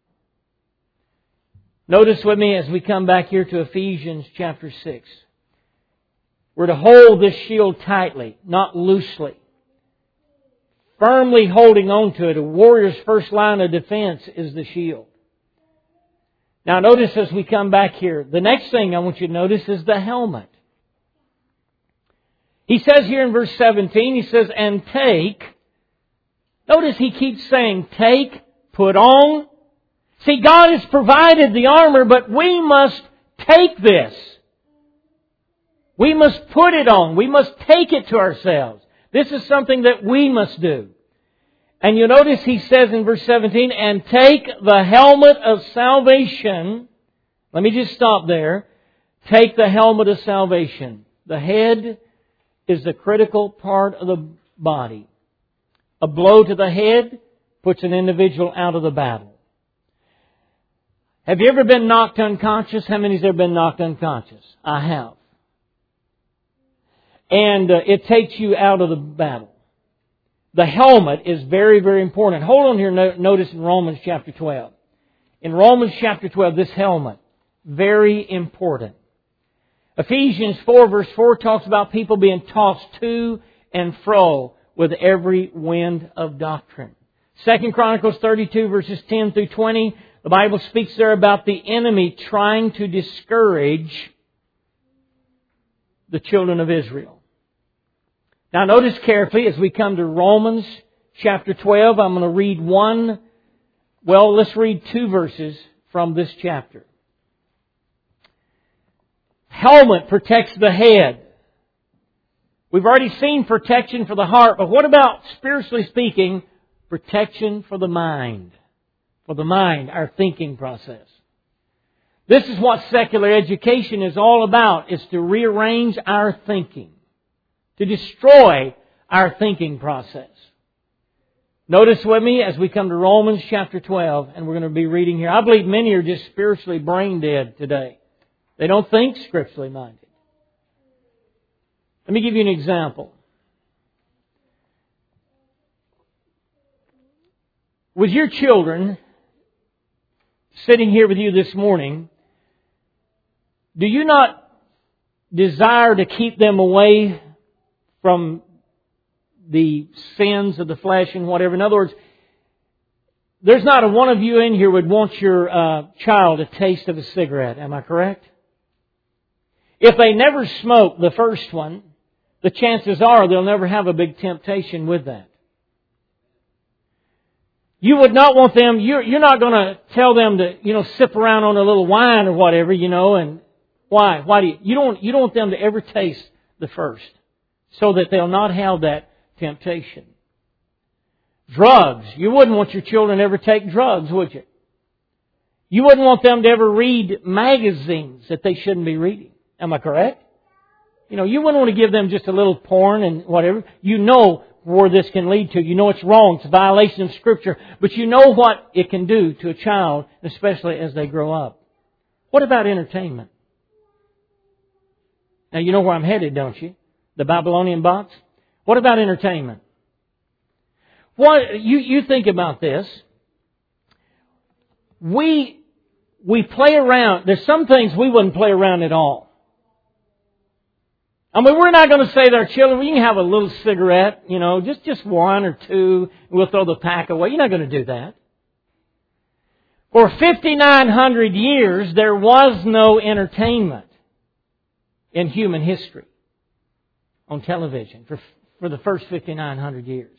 Notice with me as we come back here to Ephesians chapter six. We're to hold this shield tightly, not loosely. Firmly holding on to it. A warrior's first line of defense is the shield. Now notice as we come back here, the next thing I want you to notice is the helmet. He says here in verse seventeen, He says, and take. Notice He keeps saying, take, put on. See, God has provided the armor, but we must take this. We must put it on. We must take it to ourselves. This is something that we must do. And you notice He says in verse seventeen, and take the helmet of salvation. Let me just stop there. Take the helmet of salvation. The head is the critical part of the body. A blow to the head puts an individual out of the battle. Have you ever been knocked unconscious? How many have ever been knocked unconscious? I have. And uh, it takes you out of the battle. The helmet is very, very important. Hold on here, no, notice in Romans chapter twelve. In Romans chapter twelve, this helmet, very important. Ephesians four verse four talks about people being tossed to and fro with every wind of doctrine. Second Chronicles thirty-two verses ten through twenty, the Bible speaks there about the enemy trying to discourage the children of Israel. Now notice carefully as we come to Romans chapter twelve, I'm going to read one, well, let's read two verses from this chapter. Helmet protects the head. We've already seen protection for the heart, but what about, spiritually speaking, protection for the mind? For the mind, our thinking process. This is what secular education is all about, is to rearrange our thinking, to destroy our thinking process. Notice with me as we come to Romans chapter twelve, and we're going to be reading here. I believe many are just spiritually brain dead today. They don't think scripturally minded. Let me give you an example. With your children sitting here with you this morning, do you not desire to keep them away from the sins of the flesh and whatever? In other words, there's not a one of you in here would want your uh, child a taste of a cigarette. Am I correct? If they never smoke the first one, the chances are they'll never have a big temptation with that. You would not want them, you're, you're not going to tell them to, you know, sip around on a little wine or whatever, you know, and why? Why do you, you don't, you don't want them to ever taste the first so that they'll not have that temptation. Drugs. You wouldn't want your children to ever take drugs, would you? You wouldn't want them to ever read magazines that they shouldn't be reading. Am I correct? You know, you wouldn't want to give them just a little porn and whatever. You know where this can lead to. You know it's wrong. It's a violation of Scripture. But you know what it can do to a child, especially as they grow up. What about entertainment? Now, you know where I'm headed, don't you? The Babylonian box. What about entertainment? What you, you think about this. We, we play around. There's some things we wouldn't play around at all. I mean, we're not going to say to our children, well, you can have a little cigarette, you know, just, just one or two, and we'll throw the pack away. You're not going to do that. For fifty-nine hundred years, there was no entertainment in human history on television for, for the first fifty-nine hundred years.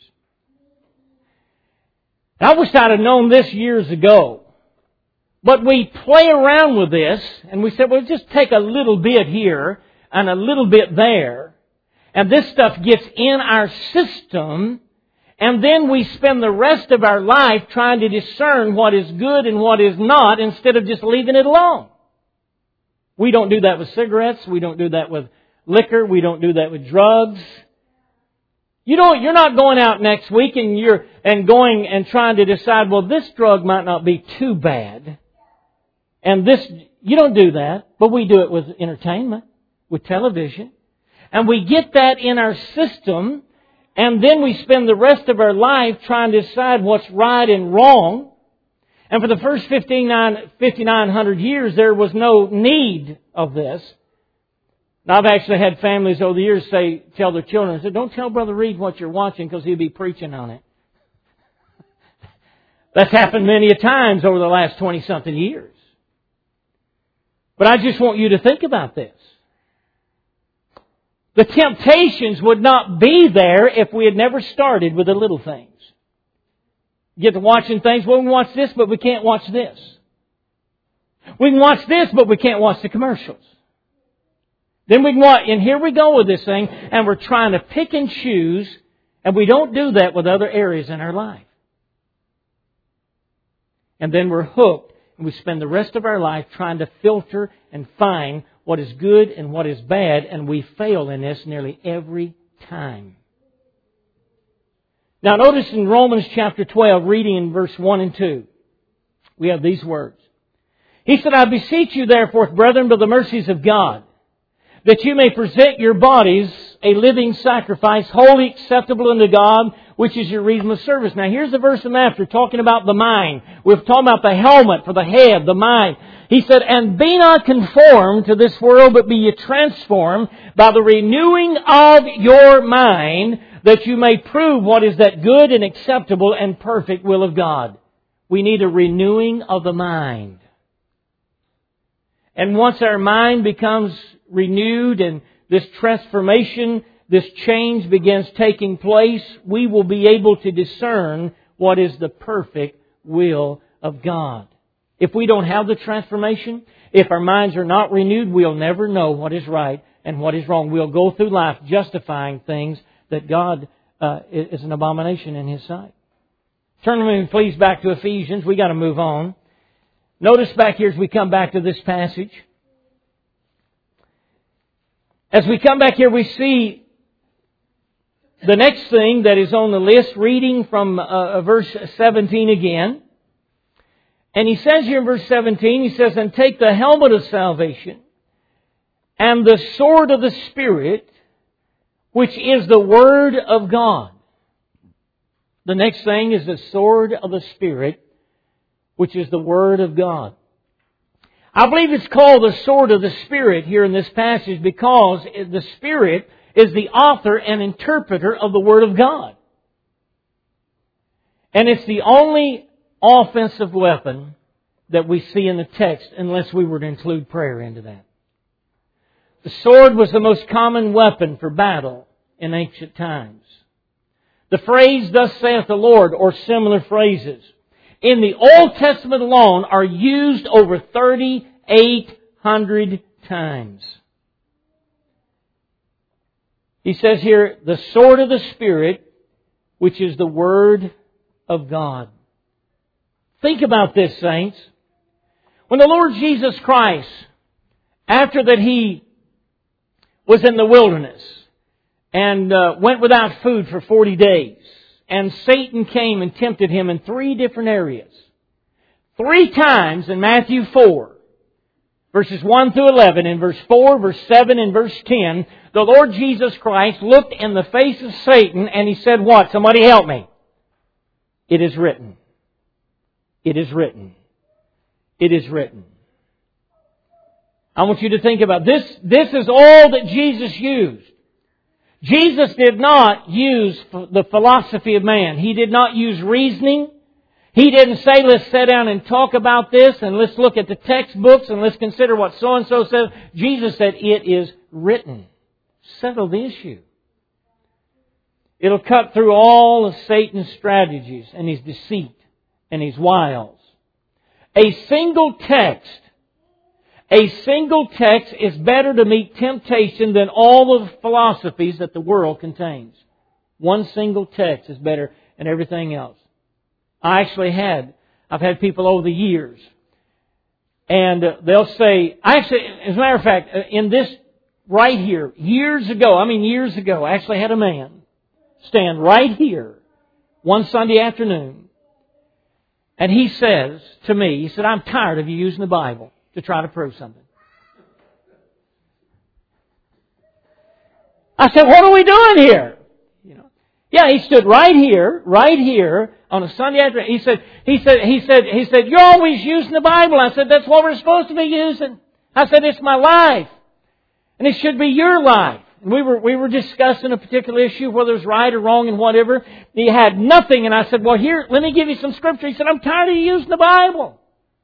I wish I'd have known this years ago. But we play around with this, and we said, well, just take a little bit here and a little bit there. And this stuff gets in our system, and then we spend the rest of our life trying to discern what is good and what is not instead of just leaving it alone. We don't do that with cigarettes. We don't do that with liquor. We don't do that with drugs. You don't, you're not going out next week and you're, and going and trying to decide, well, this drug might not be too bad. And this, you don't do that, but we do it with entertainment, with television. And we get that in our system, and then we spend the rest of our life trying to decide what's right and wrong. And for the first fifty-nine hundred years, there was no need of this. Now, I've actually had families over the years say, tell their children, I said, don't tell Brother Reed what you're watching because he'll be preaching on it. That's happened many a times over the last twenty-something years. But I just want you to think about this. The temptations would not be there if we had never started with the little things. You get to watching things, well, we can watch this, but we can't watch this. We can watch this, but we can't watch the commercials. Then we can watch, and here we go with this thing, and we're trying to pick and choose, and we don't do that with other areas in our life. And then we're hooked, and we spend the rest of our life trying to filter and find what is good and what is bad, and we fail in this nearly every time. Now notice in Romans chapter twelve, reading in verse one and two, we have these words. He said, I beseech you therefore, brethren, by the mercies of God, that you may present your bodies a living sacrifice, wholly acceptable unto God, which is your reasonable service. Now here's the verse I'm after, talking about the mind. We've talked about the helmet for the head, the mind. He said, and be not conformed to this world, but be ye transformed by the renewing of your mind, that you may prove what is that good and acceptable and perfect will of God. We need a renewing of the mind. And once our mind becomes renewed and this transformation, this change begins taking place, we will be able to discern what is the perfect will of God. If we don't have the transformation, if our minds are not renewed, we'll never know what is right and what is wrong. We'll go through life justifying things that God uh, is an abomination in His sight. Turn with me, please, back to Ephesians. We got to move on. Notice back here as we come back to this passage. As we come back here, we see the next thing that is on the list, reading from uh, verse seventeen again. And he says here in verse seventeen, he says, "And take the helmet of salvation and the sword of the Spirit, which is the Word of God." The next thing is the sword of the Spirit, which is the Word of God. I believe it's called the sword of the Spirit here in this passage because the Spirit is the author and interpreter of the Word of God. And it's the only offensive weapon that we see in the text unless we were to include prayer into that. The sword was the most common weapon for battle in ancient times. The phrase, "Thus saith the Lord," or similar phrases, in the Old Testament alone are used over thirty-eight hundred times. He says here, the sword of the Spirit, which is the Word of God. Think about this, saints. When the Lord Jesus Christ, after that He was in the wilderness and uh, went without food for forty days, and Satan came and tempted Him in three different areas. Three times in Matthew four, verses one through eleven, in verse four, verse seven, and verse ten, the Lord Jesus Christ looked in the face of Satan and He said what? Somebody help me. It is written. It is written. It is written. I want you to think about this. This is all that Jesus used. Jesus did not use the philosophy of man. He did not use reasoning. He didn't say, let's sit down and talk about this and let's look at the textbooks and let's consider what so-and-so says. Jesus said, it is written. Settle the issue. It'll cut through all of Satan's strategies and his deceit and his wiles. A single text, a single text is better to meet temptation than all of the philosophies that the world contains. One single text is better than everything else. I actually had, I've had people over the years, and they'll say, I actually, as a matter of fact, in this right here, years ago, I mean years ago, I actually had a man stand right here one Sunday afternoon, and he says to me, he said, I'm tired of you using the Bible to try to prove something. I said, what are we doing here? You know, yeah, he stood right here, right here on a Sunday afternoon. He said, he said, he said, he said, you're always using the Bible. I said, that's what we're supposed to be using. I said, it's my life. And it should be your life. And we were, we were discussing a particular issue, whether it's right or wrong and whatever. He had nothing. And I said, well, here, let me give you some scripture. He said, I'm tired of you using the Bible.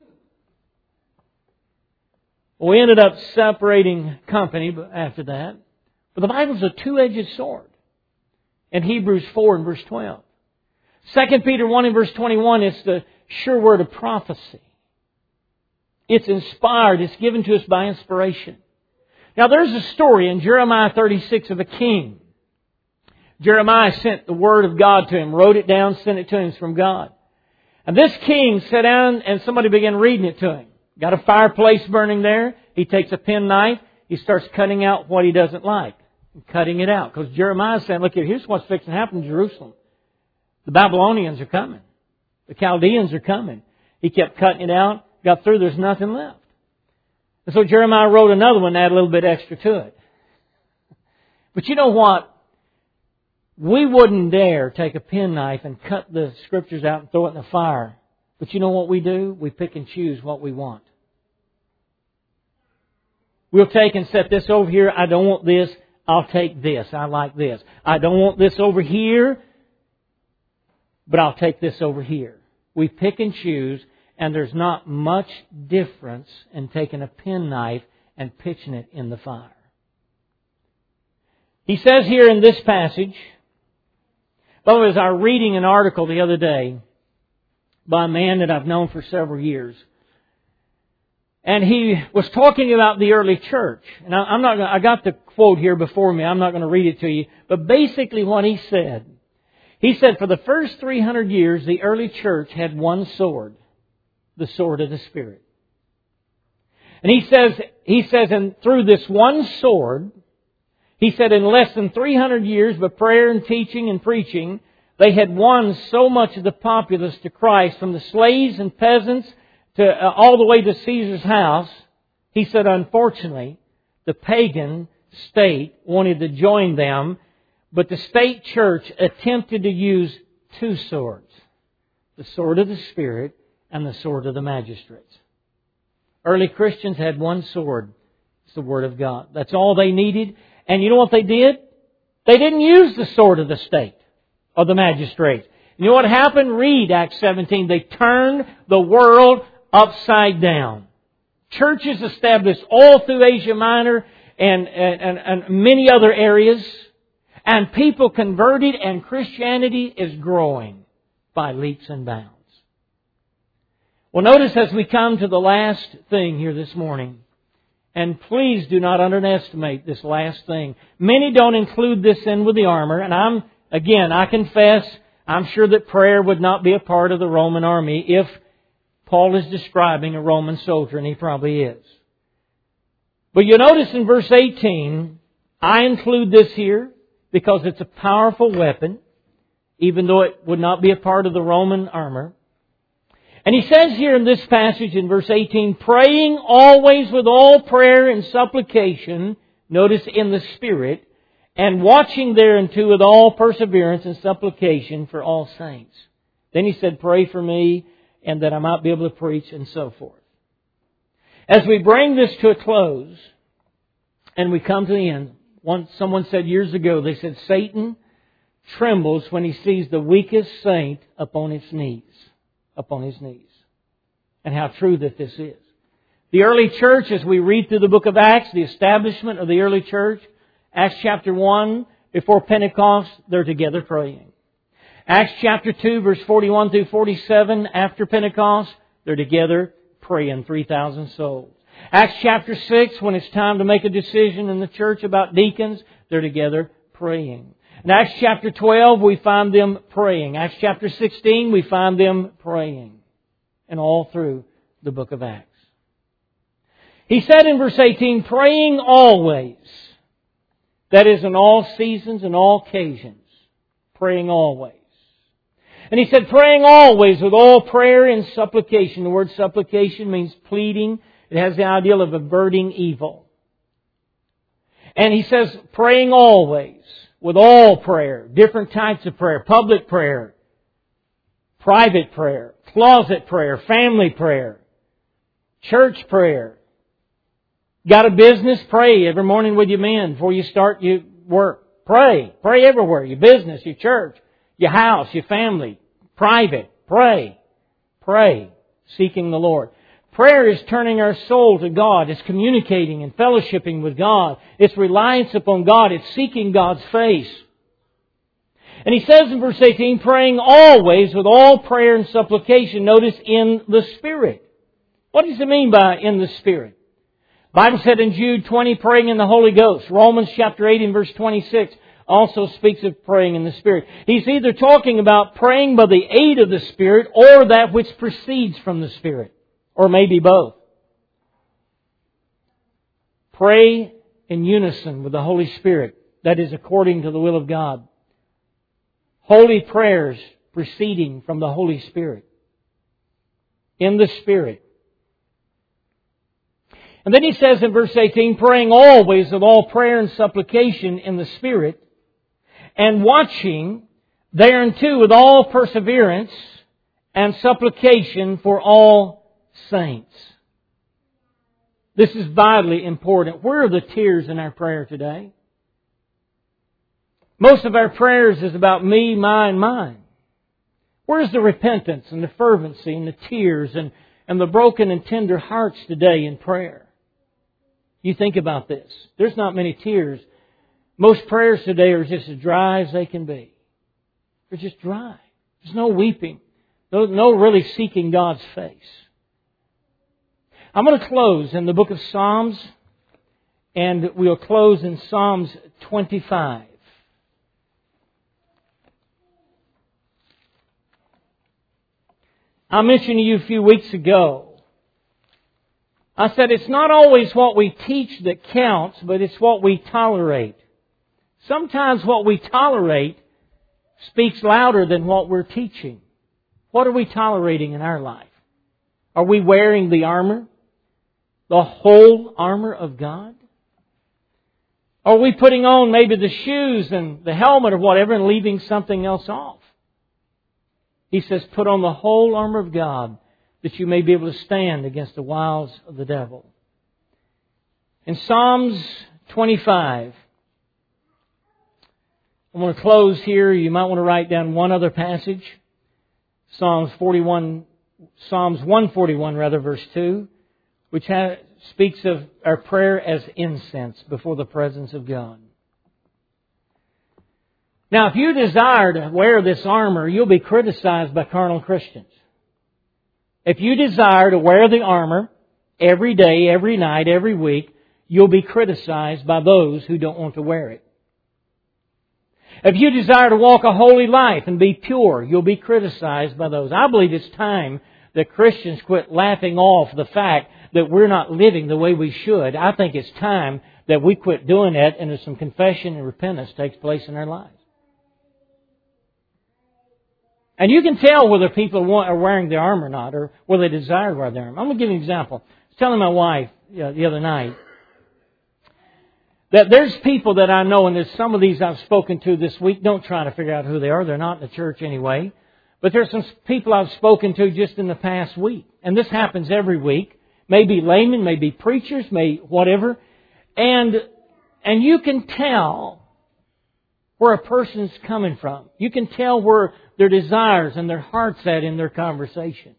Well, we ended up separating company after that. But the Bible's a two-edged sword. In Hebrews four and verse twelve. Second Peter one and verse twenty-one, it's the sure word of prophecy. It's inspired. It's given to us by inspiration. Now, there's a story in Jeremiah thirty-six of a king. Jeremiah sent the word of God to him, wrote it down, sent it to him from God. And this king sat down and somebody began reading it to him. Got a fireplace burning there. He takes a penknife. He starts cutting out what he doesn't like. Cutting it out. Because Jeremiah said, look, here's what's fixing to happen in Jerusalem. The Babylonians are coming. The Chaldeans are coming. He kept cutting it out. Got through. There's nothing left. And so Jeremiah wrote another one and added a little bit extra to it. But you know what? We wouldn't dare take a penknife and cut the scriptures out and throw it in the fire. But you know what we do? We pick and choose what we want. We'll take and set this over here. I don't want this. I'll take this. I like this. I don't want this over here, but I'll take this over here. We pick and choose, and there's not much difference in taking a penknife and pitching it in the fire. He says here in this passage, by the way, as I was reading an article the other day by a man that I've known for several years, and he was talking about the early church. And I'm not gonna, I got the quote here before me. I'm not going to read it to you. But basically what he said, he said for the first three hundred years, the early church had one sword, the sword of the Spirit. And he says, he says, and through this one sword, he said in less than three hundred years of prayer and teaching and preaching, they had won so much of the populace to Christ, from the slaves and peasants to uh, all the way to Caesar's house. He said, unfortunately, the pagan state wanted to join them, but the state church attempted to use two swords, the sword of the Spirit and the sword of the magistrates. Early Christians had one sword. It's the Word of God. That's all they needed. And you know what they did? They didn't use the sword of the state, of the magistrates. You know what happened? Read Acts seventeen. They turned the world upside down. Churches established all through Asia Minor and, and, and, and many other areas. And people converted, and Christianity is growing by leaps and bounds. Well, notice as we come to the last thing here this morning, and please do not underestimate this last thing. Many don't include this in with the armor, and I'm, again, I confess, I'm sure that prayer would not be a part of the Roman army if Paul is describing a Roman soldier, and he probably is. But you notice in verse eighteen, I include this here because it's a powerful weapon, even though it would not be a part of the Roman armor. And he says here in this passage in verse eighteen, praying always with all prayer and supplication, notice in the Spirit, and watching thereunto with all perseverance and supplication for all saints. Then he said, pray for me, and that I might be able to preach, and so forth. As we bring this to a close, and we come to the end, one, someone said years ago, they said, Satan trembles when he sees the weakest saint upon his knees. Upon his knees. And how true that this is. The early church, as we read through the book of Acts, the establishment of the early church, Acts chapter one, before Pentecost, they're together praying. Acts chapter two, verse forty-one through forty-seven, after Pentecost, they're together praying three thousand souls. Acts chapter six, when it's time to make a decision in the church about deacons, they're together praying. In Acts chapter twelve, we find them praying. Acts chapter sixteen, we find them praying. And all through the book of Acts. He said in verse eighteen, praying always. That is, in all seasons and all occasions. Praying always. And he said, praying always with all prayer and supplication. The word supplication means pleading. It has the ideal of averting evil. And he says, praying always. With all prayer, different types of prayer, public prayer, private prayer, closet prayer, family prayer, church prayer. Got a business? Pray every morning with your men before you start your work. Pray. Pray everywhere. Your business, your church, your house, your family, private. Pray. Pray. Seeking the Lord. Prayer is turning our soul to God. It's communicating and fellowshipping with God. It's reliance upon God. It's seeking God's face. And he says in verse eighteen, praying always with all prayer and supplication. Notice, in the Spirit. What does it mean by in the Spirit? The Bible said in Jude twenty, praying in the Holy Ghost. Romans chapter eight and verse twenty-six also speaks of praying in the Spirit. He's either talking about praying by the aid of the Spirit or that which proceeds from the Spirit. Or maybe both. Pray in unison with the Holy Spirit. That is according to the will of God. Holy prayers proceeding from the Holy Spirit. In the Spirit. And then he says in verse eighteen, praying always with all prayer and supplication in the Spirit, and watching thereunto with all perseverance and supplication for all saints. This is vitally important. Where are the tears in our prayer today? Most of our prayers is about me, mine, mine. Where's the repentance and the fervency and the tears and, and the broken and tender hearts today in prayer? You think about this. There's not many tears Most prayers today are just as dry as they can be. They're just dry. There's no weeping. No, no really seeking God's face. I'm going to close in the book of Psalms, and we'll close in Psalms twenty-five. I mentioned to you a few weeks ago, I said it's not always what we teach that counts, but it's what we tolerate. Sometimes what we tolerate speaks louder than what we're teaching. What are we tolerating in our life? Are we wearing the armor? The whole armor of God? Are we putting on maybe the shoes and the helmet or whatever and leaving something else off? He says, put on the whole armor of God that you may be able to stand against the wiles of the devil. In Psalms twenty-five, I'm going to close here. You might want to write down one other passage. Psalms forty-one, Psalms one forty-one, rather, verse two, which has, speaks of our prayer as incense before the presence of God. Now, if you desire to wear this armor, you'll be criticized by carnal Christians. If you desire to wear the armor every day, every night, every week, you'll be criticized by those who don't want to wear it. If you desire to walk a holy life and be pure, you'll be criticized by those. I believe it's time that Christians quit laughing off the fact that we're not living the way we should. I think it's time that we quit doing that and that some confession and repentance takes place in our lives. And you can tell whether people are wearing the armor or not, or whether they desire to wear the armor. I'm going to give you an example. I was telling my wife you know, the other night that there's people that I know, and there's some of these I've spoken to this week. Don't try to figure out who they are. They're not in the church anyway. But there's some people I've spoken to just in the past week. And this happens every week. Maybe laymen, maybe preachers, maybe whatever. And, and you can tell where a person's coming from. You can tell where their desires and their heart's at in their conversation.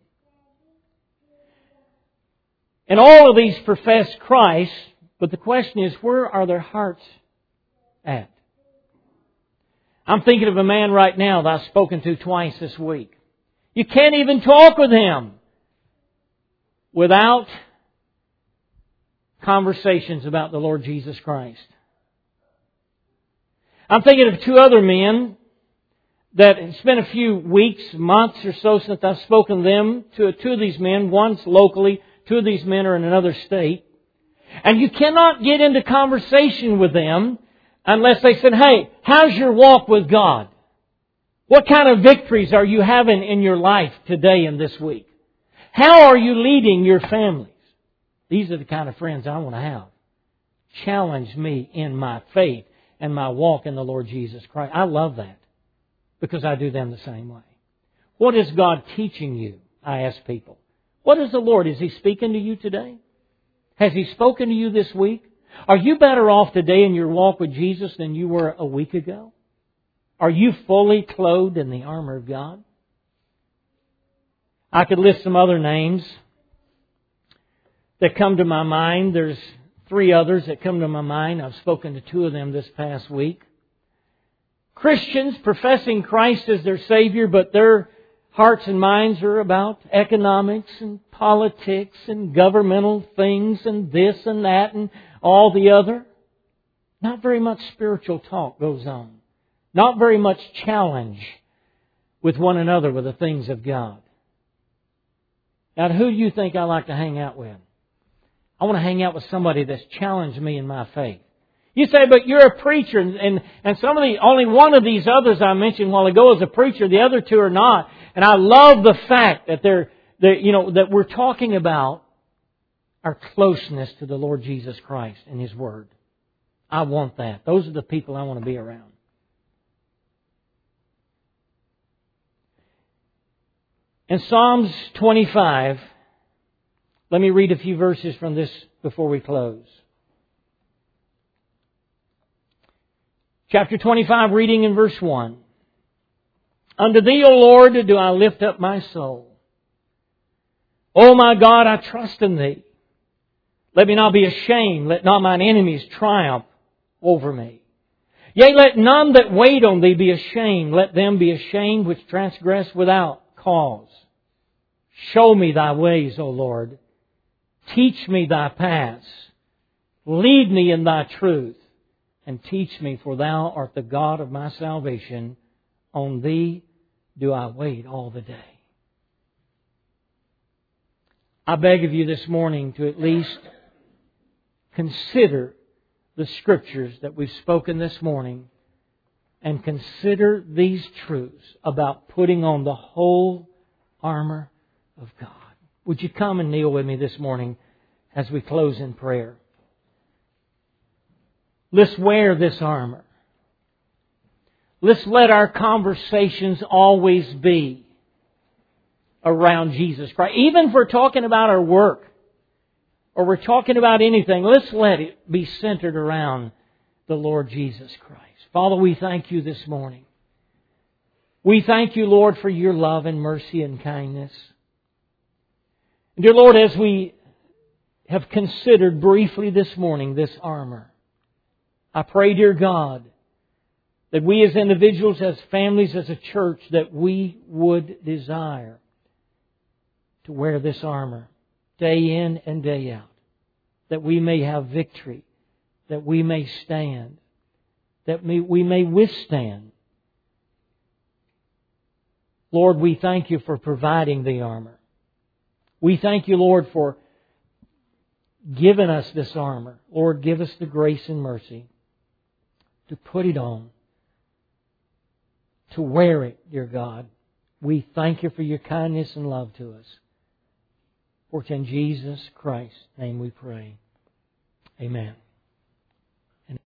And all of these profess Christ, but the question is, where are their hearts at? I'm thinking of a man right now that I've spoken to twice this week. You can't even talk with him without conversations about the Lord Jesus Christ. I'm thinking of two other men that it's been a few weeks, months or so since I've spoken to them, to two of these men. One's locally, two of these men are in another state. And you cannot get into conversation with them unless they said, hey, how's your walk with God? What kind of victories are you having in your life today and this week? How are you leading your families? These are the kind of friends I want to have. Challenge me in my faith and my walk in the Lord Jesus Christ. I love that because I do them the same way. What is God teaching you? I ask people. What is the Lord? Is He speaking to you today? Has He spoken to you this week? Are you better off today in your walk with Jesus than you were a week ago? Are you fully clothed in the armor of God? I could list some other names that come to my mind. There's three others that come to my mind. I've spoken to two of them this past week. Christians professing Christ as their Savior, but their hearts and minds are about economics and politics and governmental things and this and that and all the other. Not very much spiritual talk goes on. Not very much challenge with one another with the things of God. Now, who do you think I like to hang out with? I want to hang out with somebody that's challenged me in my faith. You say, but you're a preacher, and, and, and some of the, only one of these others I mentioned a while ago is a preacher, the other two are not. And I love the fact that they're, they're, you know, that we're talking about our closeness to the Lord Jesus Christ and His Word. I want that. Those are the people I want to be around. In Psalms twenty-five, let me read a few verses from this before we close. Chapter twenty-five, reading in verse one. Unto Thee, O Lord, do I lift up my soul. O my God, I trust in Thee. Let me not be ashamed. Let not mine enemies triumph over me. Yea, let none that wait on Thee be ashamed. Let them be ashamed which transgress without cause. Show me Thy ways, O Lord. Teach me Thy paths. Lead me in Thy truth. And teach me, for Thou art the God of my salvation. On Thee do I wait all the day. I beg of you this morning to at least consider the Scriptures that we've spoken this morning and consider these truths about putting on the whole armor of God. Would you come and kneel with me this morning as we close in prayer? Let's wear this armor. Let's let our conversations always be around Jesus Christ. Even if we're talking about our work or we're talking about anything, let's let it be centered around the Lord Jesus Christ. Father, we thank You this morning. We thank You, Lord, for Your love and mercy and kindness. And dear Lord, as we have considered briefly this morning this armor, I pray, dear God, that we as individuals, as families, as a church, that we would desire to wear this armor day in and day out, that we may have victory, that we may stand, that we may withstand. Lord, we thank You for providing the armor. We thank You, Lord, for giving us this armor. Lord, give us the grace and mercy to put it on, to wear it, dear God. We thank You for Your kindness and love to us. For it's in Jesus Christ's name we pray. Amen.